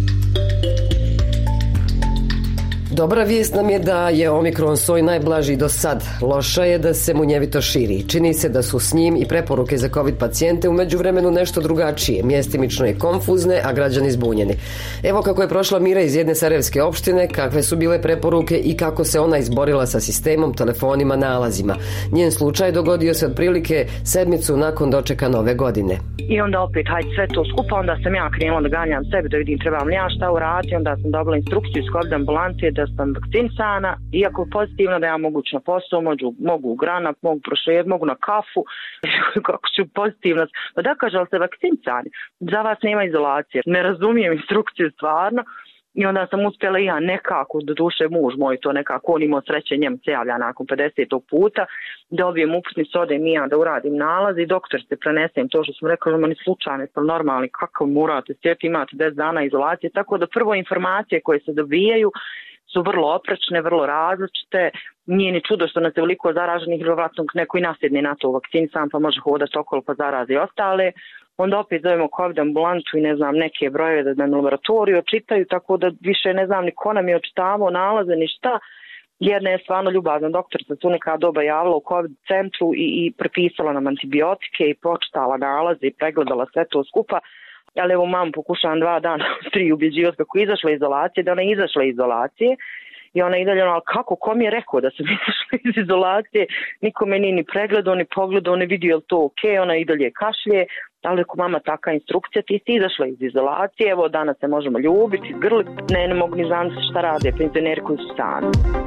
Dobra vijest nam je da je Omikron soj najblaži do sad. Loša je da se munjevito širi. Čini se da su s njim i preporuke za COVID pacijente u međuvremenu nešto drugačije. Mjestimično je konfuzne, a građani zbunjeni. Evo kako je prošla Mira iz jedne sarajevske opštine, kakve su bile preporuke i kako se ona izborila sa sistemom, telefonima, nalazima. Njen slučaj dogodio se otprilike sedmicu nakon dočeka nove godine. I onda opet, hajde sve to skupa, onda sam ja krenula da ganjam sebi, da vidim trebam li ja šta uraditi, onda sam dobila instrukciju iz COVID ambulante da sam vakcinisana, iako pozitivno da ja mogu na posao, mogu, mogu u granat, mogu prošet, mogu na kafu, kako ću pozitivno. Pa da kaže, ali ste vakcinisani, za vas nema izolacije, ne razumijem instrukciju stvarno. I onda sam uspjela i ja nekako, do duše muž moj to nekako, on imao sreće, njemu se javlja nakon pedesetog puta, dobijem uputnicu, odem i ja da uradim nalaz i doktor se prenesem to što sam rekla, mani slučajno, pa normalni, kakav morate sjeti, imate deset dana izolacije, tako da prvo informacije koje se dobijaju su vrlo oprečne, vrlo različite, nije ni čudo što nas je veliko zaraženih, vjerovatno neko i nasjedne na to vakcinisan pa može hodati okolo pa zarazi ostale. Onda opet zovemo COVID ambulantu i ne znam neke brojeve da nam laboratoriju očitaju, tako da više ne znam ni ko nam je očitavao nalaze ni šta. Jedna je stvarno ljubazna doktorica su neka doba javila u COVID centru i, i prepisala nam antibiotike i pročitala nalaze i pregledala sve to skupa. Ali evo mam pokušavam dva dana tri ubjeđivati kako je izašla izolacije, da ona je izašla iz izolacije. I ona i dalje, ali kako, ko mi je rekao da sam izašla iz izolacije, niko me nije ni pregledao, ni pogledao, ne vidio je li to ok, ona i dalje kašlje, ali ako mama taka instrukcija, ti si izašla iz izolacije, evo danas se možemo ljubiti, grliti, ne, ne mogu ni znam šta rade, penzioneri koji su sami.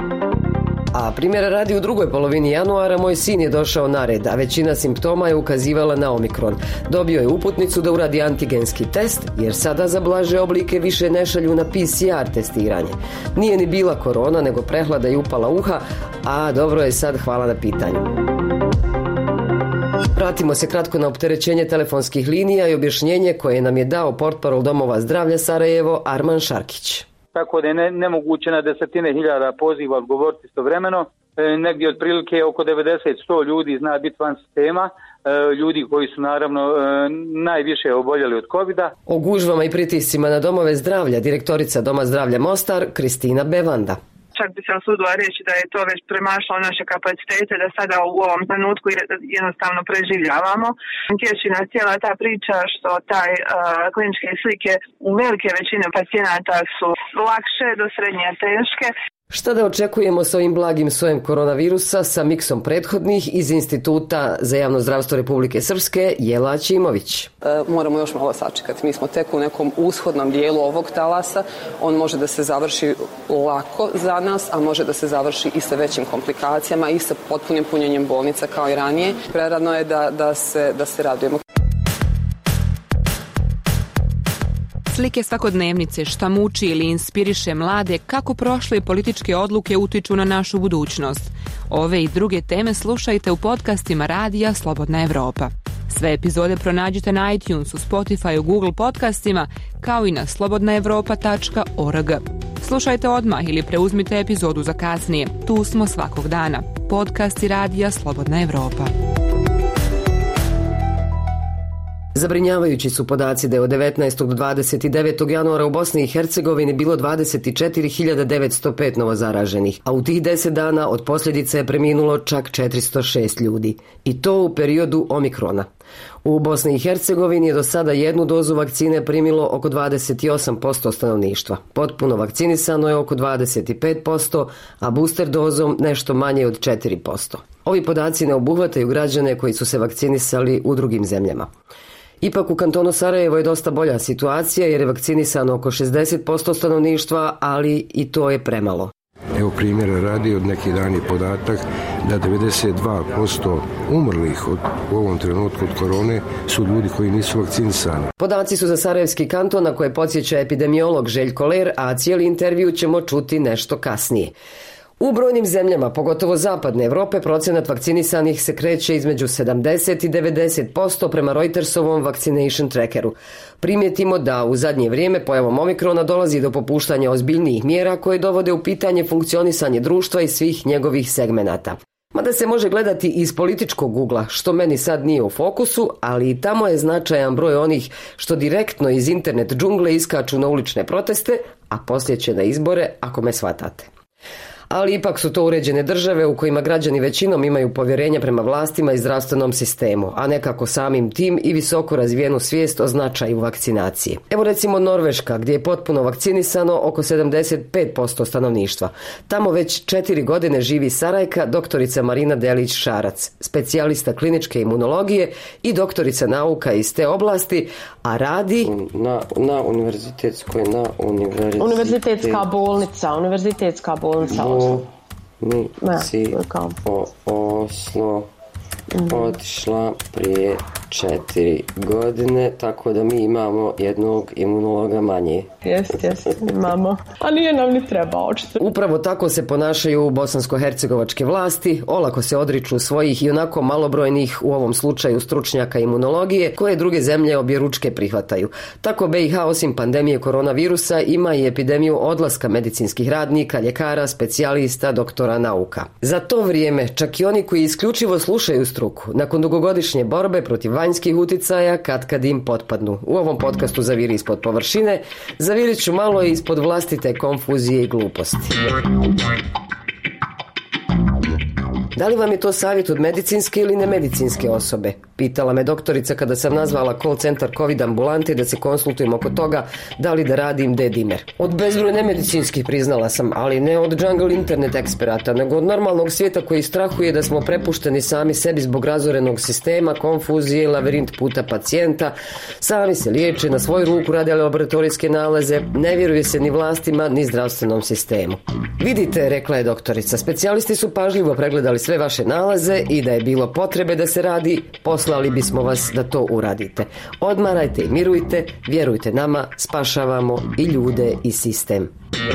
A primjera radi u drugoj polovini januara moj sin je došao na red, a većina simptoma je ukazivala na Omikron. Dobio je uputnicu da uradi antigenski test, jer sada za blaže oblike više ne šalju na P C R testiranje. Nije ni bila korona, nego prehlada i upala uha, a dobro je sad, hvala na pitanju. Vratimo se kratko na opterećenje telefonskih linija i objašnjenje koje nam je dao portparol Domova zdravlja Sarajevo Arman Šarkić. Tako da je ne, nemoguće na desetine hiljada poziva odgovoriti istovremeno. E, negdje otprilike oko devedeset do sto ljudi zna biti van sistema, e, ljudi koji su naravno e, najviše oboljeli od covida. O gužvama i pritiscima na domove zdravlja direktorica Doma zdravlja Mostar Kristina Bevanda. Čak bi se osudila reći da je to već premašlo naše kapacitete, da sada u ovom trenutku jednostavno preživljavamo. Tješi nas cijela ta priča što taj uh, kliničke slike u velike većine pacijenata su lakše do srednje teške. Šta da očekujemo s ovim blagim sojem koronavirusa sa miksom prethodnih iz Instituta za javno zdravstvo Republike Srpske, Jela Ćimović? E, moramo još malo sačekati. Mi smo tek u nekom ushodnom dijelu ovog talasa. On može da se završi lako za nas, a može da se završi i sa većim komplikacijama i sa potpunim punjenjem bolnica kao i ranije. Prerano je da, da, se, da se radujemo. Slike svakodnevnice, šta muči ili inspiriše mlade, kako prošle političke odluke utiču na našu budućnost. Ove i druge teme slušajte u podcastima Radija Slobodna Evropa. Sve epizode pronađite na iTunesu, Spotify, Google podcastima, kao i na slobodna evropa tačka org. Slušajte odmah ili preuzmite epizodu za kasnije. Tu smo svakog dana. Podcasti Radija Slobodna Evropa. Zabrinjavajući su podaci da je od devetnaestog do dvadeset devetog januara u Bosni i Hercegovini bilo dvadeset četiri hiljade devetsto pet novozaraženih, a u tih deset dana od posljedica je preminulo čak četiristo šest ljudi. I to u periodu omikrona. U Bosni i Hercegovini je do sada jednu dozu vakcine primilo oko dvadeset osam posto stanovništva. Potpuno vakcinisano je oko dvadeset pet posto, a booster dozom nešto manje od četiri posto. Ovi podaci ne obuhvataju građane koji su se vakcinisali u drugim zemljama. Ipak u kantonu Sarajevo je dosta bolja situacija jer je vakcinisano oko šezdeset posto stanovništva, ali i to je premalo. Evo primjera radi, od neki dan je podatak da devedeset dva posto umrlih od, u ovom trenutku od korone su ljudi koji nisu vakcinisani. Podaci su za Sarajevski kanton na koje podsjeća epidemiolog Željko Ler, a cijeli intervju ćemo čuti nešto kasnije. U brojnim zemljama, pogotovo zapadne Evrope, procenat vakcinisanih se kreće između sedamdeset i devedeset posto prema Reutersovom Vaccination Trackeru. Primijetimo da u zadnje vrijeme pojavom omikrona dolazi do popuštanja ozbiljnijih mjera koje dovode u pitanje funkcionisanje društva i svih njegovih segmenata. Mada se može gledati iz političkog ugla, što meni sad nije u fokusu, ali i tamo je značajan broj onih što direktno iz internet džungle iskaču na ulične proteste, a poslije će na izbore, ako me shvatate. Ali ipak su to uređene države u kojima građani većinom imaju povjerenja prema vlastima i zdravstvenom sistemu, a nekako samim tim i visoko razvijenu svijest o značaju vakcinacije. Evo recimo Norveška, gdje je potpuno vakcinisano oko sedamdeset pet posto stanovništva. Tamo već četiri godine živi Sarajka, doktorica Marina Delić-Šarac, specijalista kliničke imunologije i doktorica nauka iz te oblasti, a radi na, na univerzitetskoj, na univerzitet... Univerzitetska bolnica, univerzitetska bolnica. Mi si o Oslo otišla prije četiri godine, tako da mi imamo jednog imunologa manje. Jest, jest, imamo. A nije nam ni treba, očito. Upravo tako se ponašaju bosansko-hercegovačke vlasti, olako se odriču svojih i onako malobrojnih, u ovom slučaju stručnjaka imunologije, koje druge zemlje objeručke prihvataju. Tako B i H osim pandemije koronavirusa ima i epidemiju odlaska medicinskih radnika, ljekara, specijalista, doktora nauka. Za to vrijeme čak i oni koji isključivo slušaju struku, nakon dugogodišnje borbe protiv vanjskih uticaja, katkad im potpadnu. U ovom podcastu Zaviri ispod površine zavirit ću malo ispod vlastite konfuzije i gluposti. Da li vam je to savjet od medicinske ili nemedicinske osobe? Pitala me doktorica kada sam nazvala call centar COVID ambulante da se konsultujem oko toga da li da radim D-dimer. Od bezbroj nemedicinskih priznala sam, ali ne od jungle internet eksperata, nego od normalnog svijeta koji strahuje da smo prepušteni sami sebi zbog razorenog sistema, konfuzije, lavirint puta pacijenta, sami se liječe, na svoju ruku rade laboratorijske nalaze, ne vjeruje se ni vlastima, ni zdravstvenom sistemu. Vidite, rekla je doktorica, specijalisti su pažljivo pregledali sve vaše nalaze i da je bilo potrebe da se radi, poslali bismo vas da to uradite. Odmarajte i mirujte, vjerujte nama, spašavamo i ljude i sistem.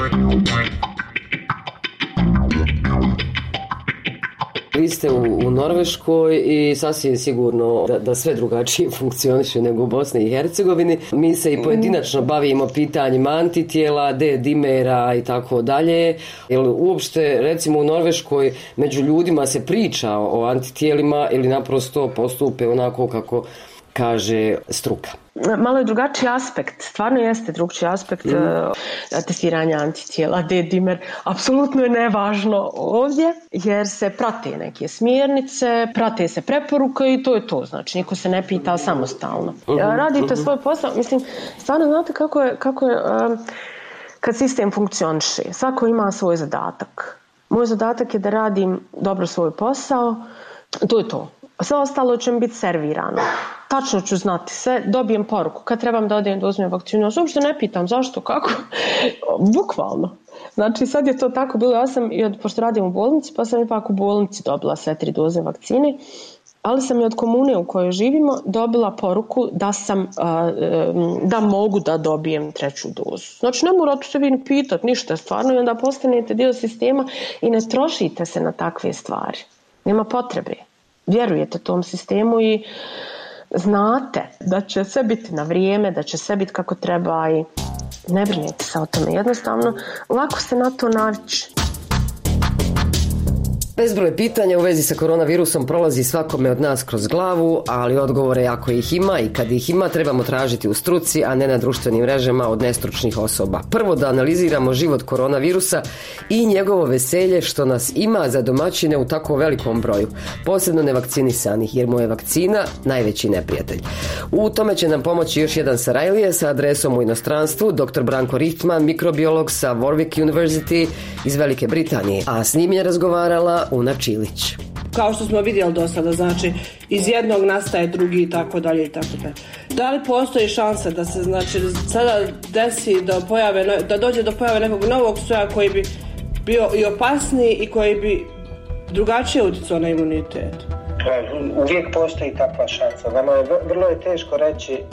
Vi ste u, u Norveškoj i sasvim sigurno da, da sve drugačije funkcioniše nego u Bosni i Hercegovini. Mi se i pojedinačno bavimo pitanjima antitijela, D-dimera i tako dalje. Jel uopšte, recimo u Norveškoj, među ljudima se priča o antitijelima ili naprosto postupe onako kako kaže struka. Malo je drugačiji aspekt, stvarno jeste drugačiji aspekt mm. uh, testiranja antitijela, D-dimer, apsolutno je nevažno ovdje jer se prate neke smjernice, prate se preporuke i to je to, znači niko se ne pita samostalno. Mm-hmm. Radite svoj posao, mislim, stvarno znate kako je, kako je um, kad sistem funkcioniše, svako ima svoj zadatak. Moj zadatak je da radim dobro svoj posao, to je to. Sve ostalo će mi biti servirano. Tačno ću znati sve, dobijem poruku. Kad trebam da odem da uzmem vakcinu, ja se uopšte ne pitam zašto, kako. Bukvalno. Znači sad je to tako bilo. Ja sam, pošto radim u bolnici, pa sam ipak u bolnici dobila sve tri doze vakcine. Ali sam i od komune u kojoj živimo dobila poruku da sam da mogu da dobijem treću dozu. Znači ne morate se vi ni pitati ništa stvarno i onda postanete dio sistema i ne trošite se na takve stvari. Nema potrebe. Vjerujete tom sistemu i znate da će sve biti na vrijeme, da će sve biti kako treba i ne brinite se o tome. Jednostavno, lako se na to navići. Bezbroj pitanja u vezi sa koronavirusom prolazi svakome od nas kroz glavu, ali odgovore ako ih ima i kad ih ima trebamo tražiti u struci, a ne na društvenim mrežama od nestručnih osoba. Prvo da analiziramo život koronavirusa i njegovo veselje što nas ima za domaćine u tako velikom broju, posebno nevakcinisanih, jer mu je vakcina najveći neprijatelj. U tome će nam pomoći još jedan Sarajlije sa adresom u inostranstvu, doktor Branko Richtman, mikrobiolog sa Warwick University iz Velike Britanije, a s njim je razgovarala Una Čilić. Kao što smo vidjeli do sada, znači iz jednog nastaje drugi i tako dalje i tako dalje. Da li postoji šansa da se znači sada desi da pojave, da dođe do pojave nekog novog soja koji bi bio i opasniji i koji bi drugačije utjecao na imunitet? Uvijek postoji takva šansa. Nama je vrlo je teško reći e,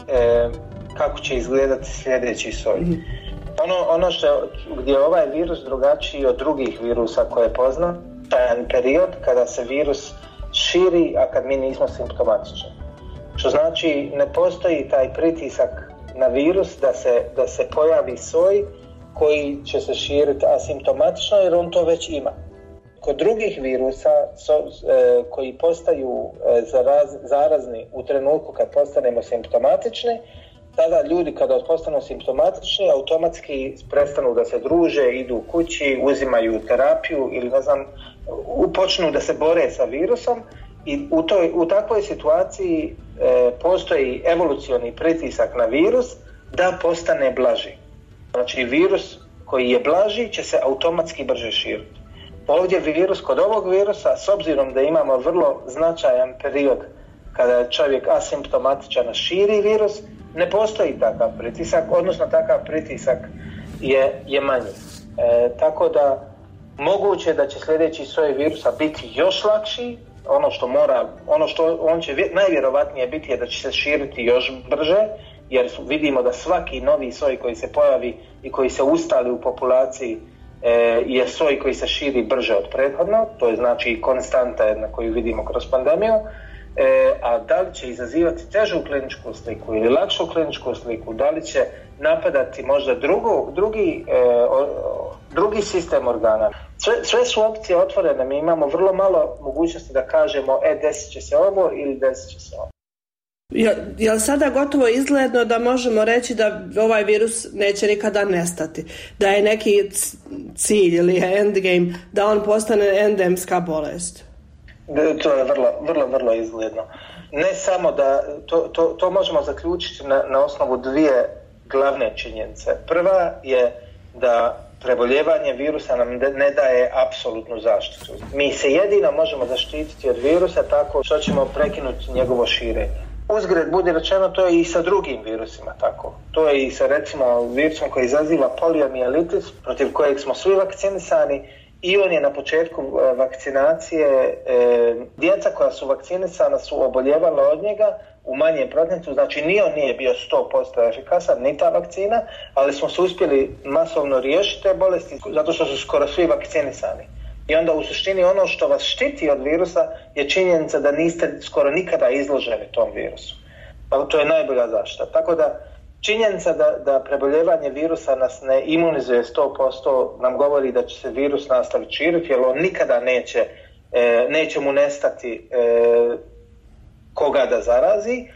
kako će izgledati sljedeći soj. Mm. Ono, ono što, gdje je ovaj virus drugačiji od drugih virusa koje pozna, tajan period kada se virus širi, a kad mi nismo simptomatični. Što znači ne postoji taj pritisak na virus da se, da se pojavi soj koji će se širiti asimptomatično jer on to već ima. Kod drugih virusa so, e, koji postaju e, zaraz, zarazni u trenutku kad postanemo simptomatični, tada ljudi kada postanu simptomatični automatski prestanu da se druže, idu kući, uzimaju terapiju ili ne znam, počnu da se bore sa virusom i u, toj, u takvoj situaciji e, postoji evolucioni pritisak na virus da postane blaži. Znači virus koji je blaži će se automatski brže širiti. Ovdje virus, kod ovog virusa, s obzirom da imamo vrlo značajan period kada je čovjek asimptomatičan širi virus, ne postoji takav pritisak, odnosno takav pritisak je, je manji. E, tako da moguće da će sljedeći soj virusa biti još lakši, ono što mora, ono što on će najvjerovatnije biti je da će se širiti još brže, jer vidimo da svaki novi soj koji se pojavi i koji se ustali u populaciji e, je soj koji se širi brže od prethodnog, to je znači konstanta jedna koju vidimo kroz pandemiju. E, a da li će izazivati težu kliničku sliku ili lakšu kliničku sliku, da li će napadati možda drugu, drugi, e, o, drugi sistem organa. Sve, sve su opcije otvorene, mi imamo vrlo malo mogućnosti da kažemo e, desit će se ovo ili desit će se ovo. Je, je li sada gotovo izgledno da možemo reći da ovaj virus neće nikada nestati? Da je neki cilj ili endgame da on postane endemska bolest? To je vrlo, vrlo, vrlo izgledno. Ne samo da, to, to, to možemo zaključiti na, na osnovu dvije glavne činjenice. Prva je da preboljevanje virusa nam ne daje apsolutnu zaštitu. Mi se jedino možemo zaštititi od virusa tako što ćemo prekinuti njegovo širenje. Uzgred budi rečeno, to je i sa drugim virusima tako. To je i sa recimo virusom koji izaziva poliomijelitis, protiv kojeg smo svi vakcinisani. I on je na početku vakcinacije, e, djeca koja su vakcinisana su oboljevala od njega u manjem procentu, znači ni on nije bio sto posto efikasan, ni ta vakcina, ali smo se uspjeli masovno riješiti te bolesti zato što su skoro svi vakcinisani. I onda u suštini ono što vas štiti od virusa je činjenica da niste skoro nikada izloženi tom virusu. To je najbolja zaštita. Tako da činjenica da, da preboljevanje virusa nas ne imunizuje sto posto nam govori da će se virus nastaviti širiti, jer on nikada neće, e, neće mu nestati e, koga da zarazi.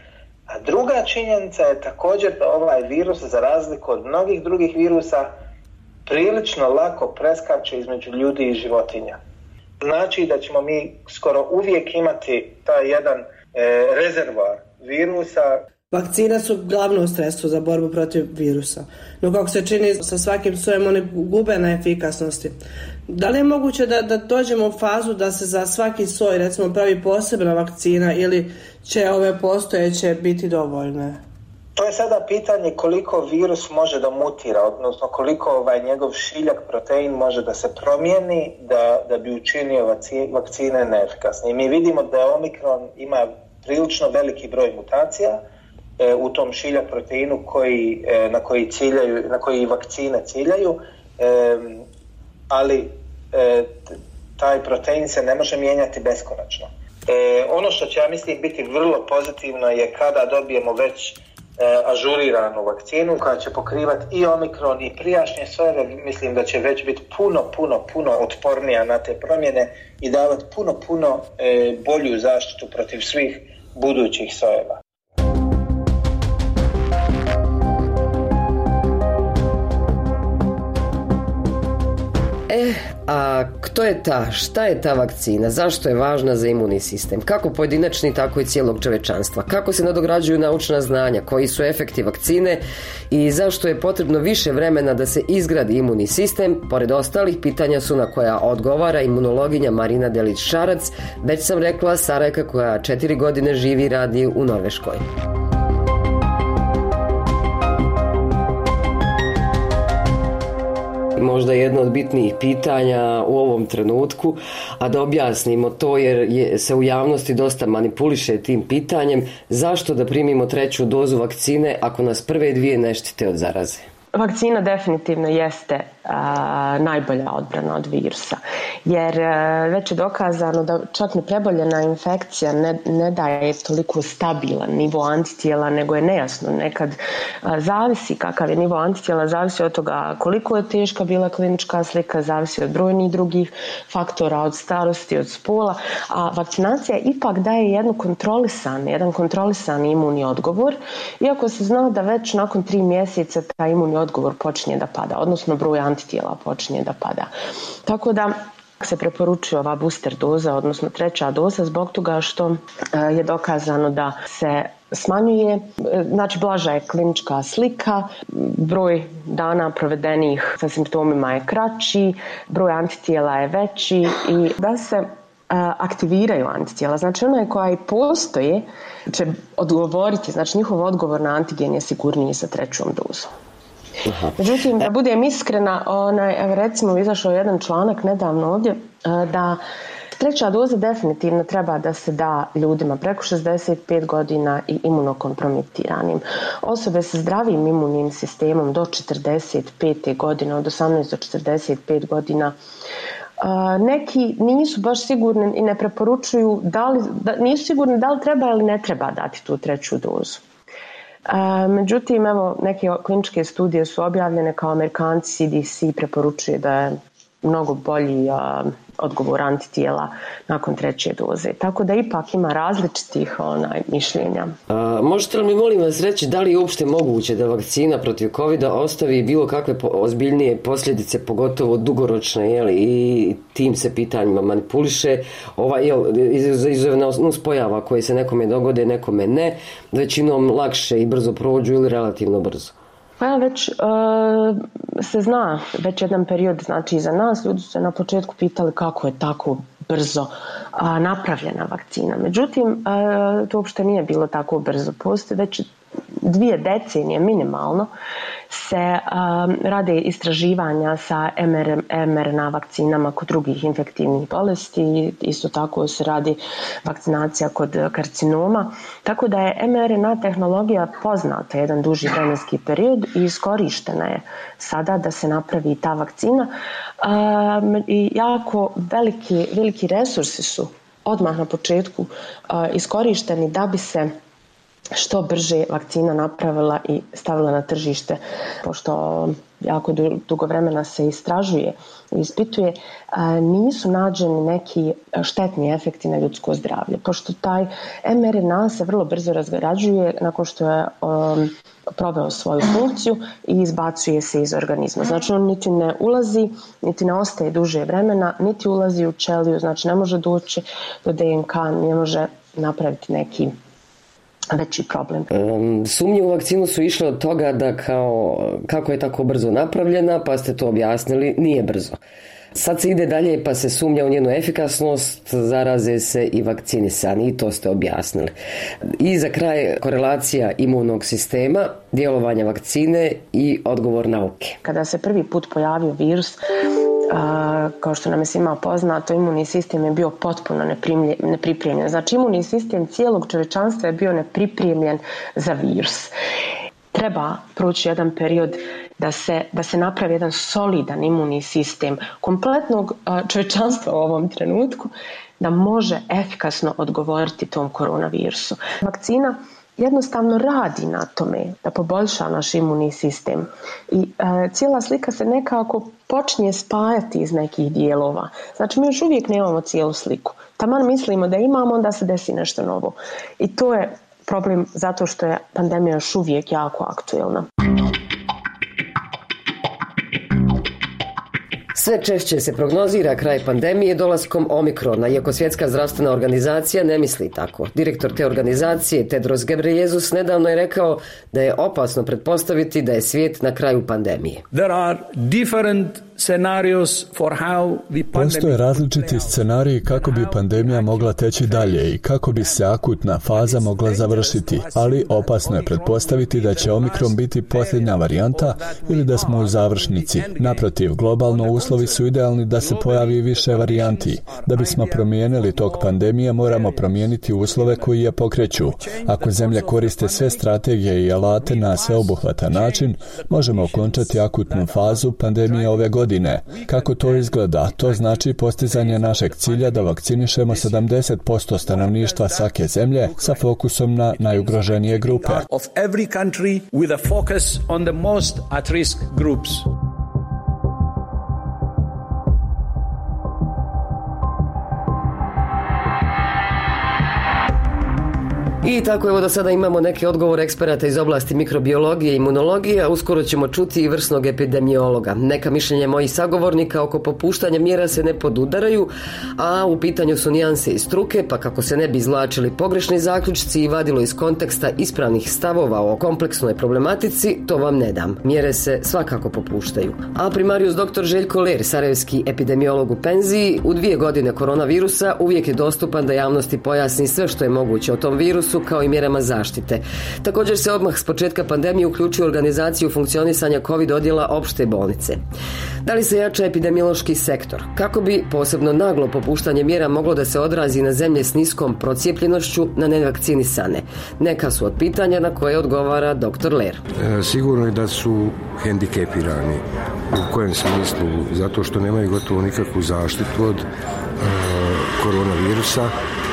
A druga činjenica je također da ovaj virus, za razliku od mnogih drugih virusa, prilično lako preskače između ljudi i životinja. Znači da ćemo mi skoro uvijek imati taj jedan e, rezervoar virusa. Vakcine su glavno sredstvo za borbu protiv virusa, no kako se čini sa svakim sojem one gube na efikasnosti. Da li je moguće da, da dođemo u fazu da se za svaki soj recimo pravi posebna vakcina ili će ove postojeće biti dovoljne? To je sada pitanje koliko virus može da mutira, odnosno koliko ovaj njegov šiljak protein može da se promijeni da, da bi učinio vakcine neefikasne. Mi vidimo da Omikron ima prilično veliki broj mutacija e, u tom šiljak proteinu koji, e, na koji ciljaju, na koji vakcine ciljaju, e, ali e, taj protein se ne može mijenjati beskonačno. E, ono što će, ja mislim, biti vrlo pozitivno je kada dobijemo već ažuriranu vakcinu koja će pokrivati i Omikron i prijašnje sojeve. Mislim da će već biti puno, puno, puno otpornija na te promjene i davati puno, puno e, bolju zaštitu protiv svih budućih sojeva. E, a kto je ta, šta je ta vakcina, zašto je važna za imunni sistem, kako pojedinačni, tako i cijelog čovečanstva, kako se nadograđuju naučna znanja, koji su efekti vakcine i zašto je potrebno više vremena da se izgradi imunni sistem, pored ostalih pitanja su na koja odgovara imunologinja Marina Delić-Šarac, već sam rekla Sarajka koja četiri godine živi i radi u Norveškoj. Možda jedno od bitnijih pitanja u ovom trenutku, a da objasnimo to jer je, se u javnosti dosta manipuliše tim pitanjem, zašto da primimo treću dozu vakcine ako nas prve dvije ne štite od zaraze? Vakcina definitivno jeste a, najbolja odbrana od virusa, jer a, već je dokazano da čak ni preboljena infekcija ne, ne daje toliko stabilan nivo antitijela, nego je nejasno. Nekad a, zavisi kakav je nivo antitijela, zavisi od toga koliko je teška bila klinička slika, zavisi od brojnih drugih faktora, od starosti, od spola, a vakcinacija ipak daje jednu kontrolisan, jedan kontrolisan imunni odgovor, iako se zna da već nakon tri mjeseca taj imunni odgovor počinje da pada, odnosno broj antitijela počinje da pada. Tako da se preporučuje ova booster doza, odnosno treća doza, zbog toga što je dokazano da se smanjuje, znači blaža je klinička slika, broj dana provedenih sa simptomima je kraći, broj antitijela je veći i da se aktiviraju antitijela. Znači onaj koja i postoje će odgovoriti, znači njihov odgovor na antigen je sigurniji sa trećom dozom. Aha. Međutim, da budem iskrena, onaj, recimo izašao jedan članak nedavno ovdje da treća doza definitivno treba da se da ljudima preko šezdeset pet godina i imunokompromitiranim. Osobe sa zdravim imunnim sistemom do četrdeset pete godine, od osamnaest do četrdeset pet godina. Uh, neki nisu baš sigurni i ne preporučuju da li, da, nisu sigurni da li treba ili ne treba dati tu treću dozu. Uh, međutim, evo, neke kliničke studije su objavljene kao Amerikanci, C D C preporučuje da je mnogo bolji uh, odgovor antitijela nakon treće doze. Tako da ipak ima različitih onaj, mišljenja. A, možete li mi molim vas reći da li je uopšte moguće da vakcina protiv covida ostavi bilo kakve po, ozbiljnije posljedice, pogotovo dugoročne, jel, i tim se pitanjima manipuliše, ovaj, jel, izuzev nuspojava koje se nekome dogode, nekome ne, većinom lakše i brzo prođu ili relativno brzo? Pa već e, se zna, već jedan period, znači iza nas, ljudi su se na početku pitali kako je tako brzo a, napravljena vakcina. Međutim, e, to uopšte nije bilo tako brzo. Postoje već dvije decenije minimalno se um, rade istraživanja sa em er en a vakcinama kod drugih infektivnih bolesti, isto tako se radi vakcinacija kod karcinoma, tako da je em er en a tehnologija poznata jedan duži vremenski period i iskorištena je sada da se napravi ta vakcina um, i jako veliki, veliki resursi su odmah na početku uh, iskorišteni da bi se što brže vakcina napravila i stavila na tržište, pošto jako dugo vremena se istražuje i ispituje, nisu nađeni neki štetni efekti na ljudsko zdravlje, pošto taj em er en a se vrlo brzo razgrađuje nakon što je um, proveo svoju funkciju i izbacuje se iz organizma. Znači on niti ne ulazi, niti ne ostaje duže vremena, niti ulazi u ćeliju, znači ne može doći do de en ka, ne može napraviti neki veći problem. Um, sumnje u vakcinu su išle od toga da kao, kako je tako brzo napravljena, pa ste to objasnili, nije brzo. Sad se ide dalje pa se sumnja u njenu efikasnost, zaraze se i vakcinisani, i to ste objasnili. I za kraj korelacija imunog sistema, djelovanja vakcine i odgovor nauke. Kada se prvi put pojavio virus, a, kao što nam je svima poznato, imunni sistem je bio potpuno nepripremljen. Znači imunni sistem cijelog čovječanstva je bio nepripremljen za virus. Treba proći jedan period da se, da se napravi jedan solidan imunni sistem kompletnog čovječanstva u ovom trenutku da može efikasno odgovoriti tom koronavirusu. Vakcina jednostavno radi na tome da poboljša naš imunni sistem i e, cijela slika se nekako počinje spajati iz nekih dijelova. Znači mi još uvijek nemamo cijelu sliku. Taman mislimo da imamo, onda se desi nešto novo. I to je problem zato što je pandemija još uvijek jako aktuelna. Sve češće se prognozira kraj pandemije dolaskom Omikrona, iako Svjetska zdravstvena organizacija ne misli tako. Direktor te organizacije, Tedros Ghebreyesus, nedavno je rekao da je opasno pretpostaviti da je svijet na kraju pandemije. There are different Postoje različiti scenariji kako bi pandemija mogla teći dalje i kako bi se akutna faza mogla završiti, ali opasno je pretpostaviti da će Omikron biti posljednja varijanta ili da smo u završnici. Naprotiv, globalno uslovi su idealni da se pojavi više varijanti. Da bismo promijenili tok pandemije, moramo promijeniti uslove koji je pokreću. Ako zemlje koriste sve strategije i alate na sveobuhvatan način, možemo okončati akutnu fazu pandemije ove godine. Kako to izgleda? To znači postizanje našeg cilja da vakcinišemo sedamdeset posto stanovništva svake zemlje sa fokusom na najugroženije grupe. Of every country with a focus on the most at risk groups. I tako evo da sada imamo neke odgovore eksperata iz oblasti mikrobiologije i imunologije, a uskoro ćemo čuti i vrsnog epidemiologa. Neka mišljenja mojih sagovornika oko popuštanja mjera se ne podudaraju, a u pitanju su nijanse i struke, pa kako se ne bi izvlačili pogrešni zaključci i vadilo iz konteksta ispravnih stavova o kompleksnoj problematici, to vam ne dam. Mjere se svakako popuštaju. A primarius doktor Željko Ler, sarajevski epidemiolog u penziji, u dvije godine koronavirusa uvijek je dostupan da javnosti pojasni sve što je moguće o tom virusu, kao i mjerama zaštite. Također se odmah s početka pandemije uključuje organizaciju funkcionisanja COVID odjela opšte bolnice. Da li se jača epidemiološki sektor? Kako bi posebno naglo popuštanje mjera moglo da se odrazi na zemlje s niskom procijepljenošću na nevakcinisane? Neka su od pitanja na koje odgovara doktor Ler. E, sigurno je da su hendikepirani. U kojem smislu? Zato što nemaju gotovo nikakvu zaštitu od e, koronavirusa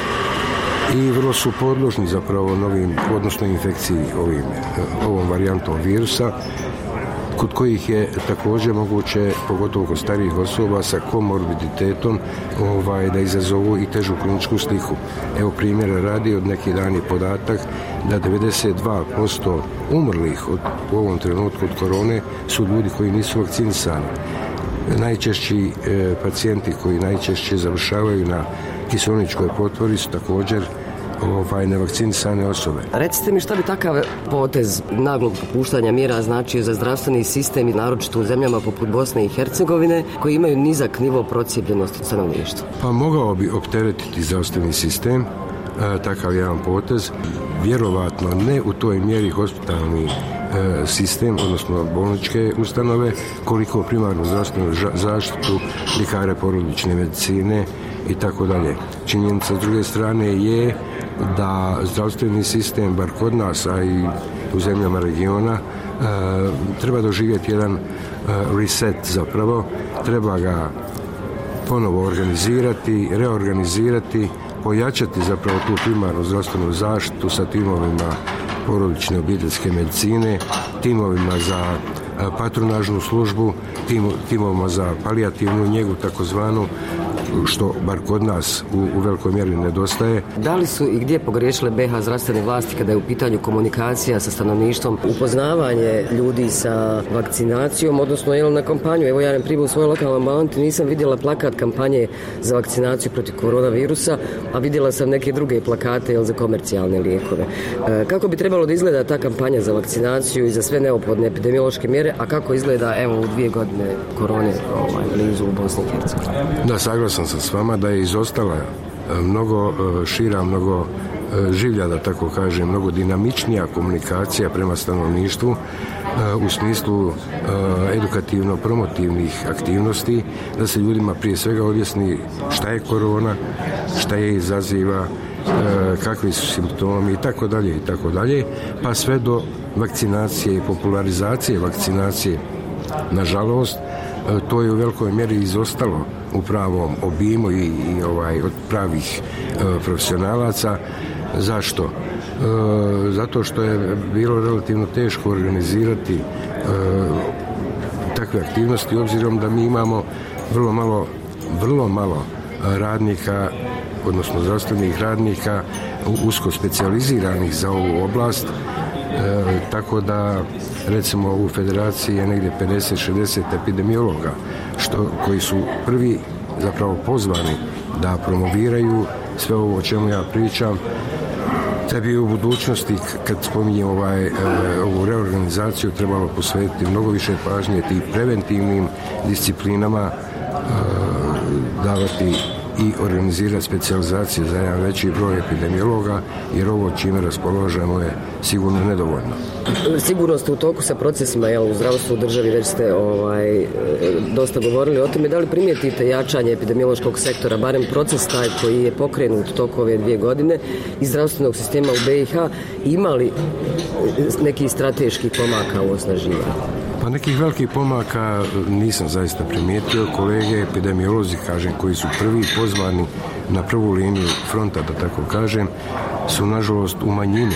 i vrlo su podložni zapravo novim, odnosno infekciji ovim, ovom varijantom virusa, kod kojih je također moguće, pogotovo kod starijih osoba sa komorbiditetom, ovaj, da izazovu i težu kliničku sliku. Evo primjera radi, od neki dan je podatak da devedeset dva posto umrlih od, u ovom trenutku od korone su ljudi koji nisu vakcinisani. Najčešći e, pacijenti koji najčešće završavaju na kiseoničkoj potvori su također ovaj, nevakcinisane osobe. Recite mi šta bi takav potez naglog popuštanja mjera značio za zdravstveni sistem i naročito u zemljama poput Bosne i Hercegovine koji imaju nizak nivo procijepljenosti stanovništva? Pa mogao bi opteretiti zdravstveni sistem, e, takav jedan potez, vjerovatno ne u toj mjeri hospitalni e, sistem, odnosno bolničke ustanove, koliko primarnu zdravstvenu zaštitu, ljekare porodične medicine i tako dalje. Činjenica s druge strane je da zdravstveni sistem, bar kod nas, a i u zemljama regiona, e, treba doživjeti jedan e, reset zapravo, treba ga ponovo organizirati, reorganizirati, pojačati zapravo tu primarnu zdravstvenu zaštitu sa timovima porodične obiteljske medicine, timovima za patronažnu službu, tim, timovima za palijativnu njegu, takozvanu, što bar kod nas u, u velikoj mjeri nedostaje. Da li su i gdje pogriješile be ha zdravstvene vlasti kada je u pitanju komunikacija sa stanovništvom, upoznavanje ljudi sa vakcinacijom, odnosno jel na kampanju, evo ja na primjer u svojoj lokalnoj ambulanti nisam vidjela plakat kampanje za vakcinaciju protiv koronavirusa, a vidjela sam neke druge plakate jel, za komercijalne lijekove. E, kako bi trebalo da izgleda ta kampanja za vakcinaciju i za sve neophodne epidemiološke mjere, a kako izgleda evo u dvije godine korone ovaj, blizu u Bosni i Hercegovini? Da, saglasan sam s vama da je izostala mnogo šira, mnogo življa, da tako kažem, mnogo dinamičnija komunikacija prema stanovništvu u smislu edukativno-promotivnih aktivnosti, da se ljudima prije svega objasni šta je korona, šta je izaziva, kakvi su simptomi i tako dalje i tako dalje, pa sve do vakcinacije i popularizacije vakcinacije. Nažalost, to je u velikoj mjeri izostalo u pravom obimu i, i ovaj od pravih e, profesionalaca. Zašto? E, zato što je bilo relativno teško organizirati e, takve aktivnosti, obzirom da mi imamo vrlo malo, vrlo malo radnika, odnosno zdravstvenih radnika usko specijaliziranih za ovu oblast. E, tako da recimo u federaciji je negdje pedeset šezdeset epidemiologa što, koji su prvi zapravo pozvani da promoviraju sve ovo o čemu ja pričam, da bi u budućnosti kad spominjem ovaj, e, ovu reorganizaciju trebalo posvetiti mnogo više pažnje tim preventivnim disciplinama, e, davati i organizirati specijalizacije za jedan veći broj epidemiologa, jer ovo čime raspolažemo je sigurno nedovoljno. Sigurno ste u toku sa procesima jel, u zdravstvu u državi, već ste ovaj, dosta govorili o tome. Da li primijetite jačanje epidemiološkog sektora, barem proces taj koji je pokrenut toku ove dvije godine iz zdravstvenog sistema u be i ha, imali neki strateški pomaka u osnaživanju? Pa nekih velikih pomaka nisam zaista primijetio. Kolege epidemiolozi, kažem, koji su prvi pozvani na prvu liniju fronta, da tako kažem, su nažalost u manjini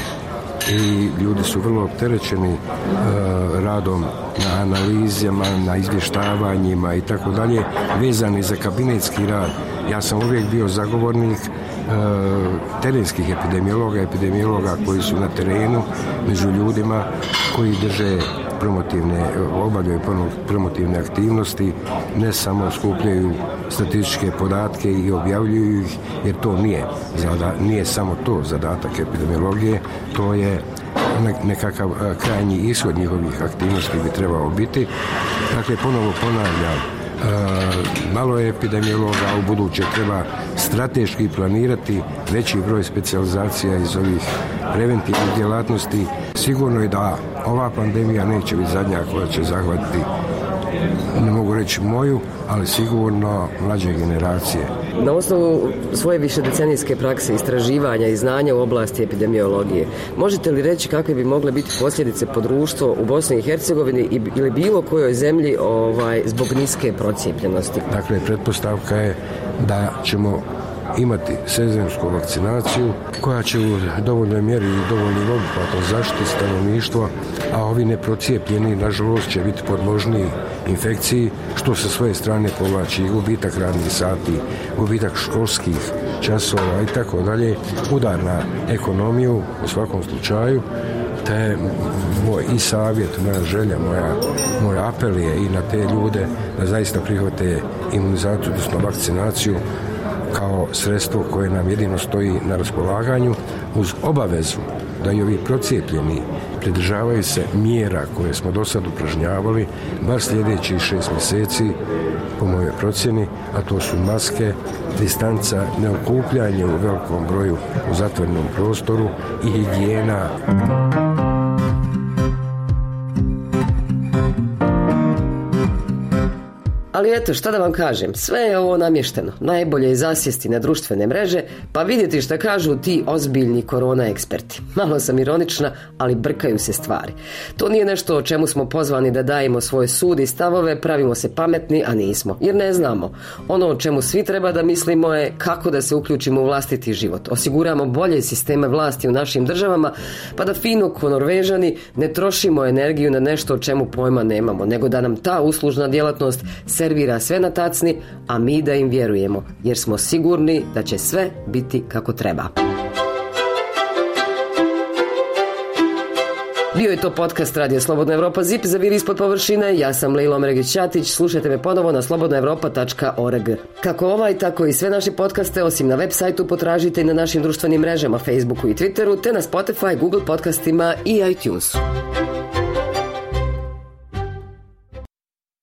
i ljudi su vrlo opterećeni uh, radom na analizama, na izvještavanjima i tako dalje, vezani za kabinetski rad. Ja sam uvijek bio zagovornik uh, terenskih epidemiologa, epidemiologa koji su na terenu među ljudima, koji drže promotivne, obavljaju promotivne aktivnosti, ne samo skupljaju statističke podatke i objavljuju ih, jer to nije, zada, nije samo to zadatak epidemiologije, to je nekakav krajnji ishod njihovih aktivnosti bi trebao biti. Dakle, ponovo ponavljam, malo je epidemiologa, a u buduće treba strateški planirati veći broj specijalizacija iz ovih preventivnih djelatnosti. Sigurno je da ova pandemija neće biti zadnja koja će zahvatiti, ne mogu reći moju, ali sigurno mlađe generacije. Na osnovu svoje višedecenijske prakse, istraživanja i znanja u oblasti epidemiologije, možete li reći kakve bi mogle biti posljedice po društvo u Bosni i Hercegovini ili bilo kojoj zemlji ovaj, zbog niske procijepljenosti? Dakle, pretpostavka je da ćemo imati sezonsku vakcinaciju koja će u dovoljnoj mjeri i dovoljnim obuhvatom zaštiti stanovništvo, a ovi neprocijepljeni nažalost će biti podložni infekciji, što sa svoje strane povlači gubitak radnih sati, gubitak školskih časova i tako dalje, udar na ekonomiju u svakom slučaju. Te moj i savjet, moja želja, moja, moj apel je i na te ljude da zaista prihvate imunizaciju, odnosno vakcinaciju kao sredstvo koje nam jedino stoji na raspolaganju, uz obavezu da i ovi procijepljeni pridržavaju se mjera koje smo do sad upražnjavali, bar sljedećih šest mjeseci, po mojoj procjeni, a to su maske, distanca, neokupljanje u velikom broju u zatvorenom prostoru i higijena. Ali eto, šta da vam kažem, sve je ovo namješteno. Najbolje je zasjesti na društvene mreže, pa vidjeti šta kažu ti ozbiljni korona eksperti. Malo sam ironična, ali brkaju se stvari. To nije nešto o čemu smo pozvani da dajemo svoje sud i stavove, pravimo se pametni, a nismo, jer ne znamo. Ono o čemu svi treba da mislimo je kako da se uključimo u vlastiti život. Osiguramo bolje sisteme vlasti u našim državama, pa da fino ko Norvežani ne trošimo energiju na nešto o čemu pojma nemamo, nego da nam ta uslužna djelatnost servira sve na tacni, a mi da im vjerujemo, jer smo sigurni da će sve biti kako treba. Bio je to podcast Radio Slobodna Evropa Zip, zaviri ispod površine. Ja sam Lejla Omeregić-Ćatić, slušajte me ponovo na slobodna evropa tačka org. Kako ovaj, tako i sve naše podcaste, osim na web sajtu, potražite i na našim društvenim mrežama, Facebooku i Twitteru, te na Spotify, Google podcastima i iTunesu.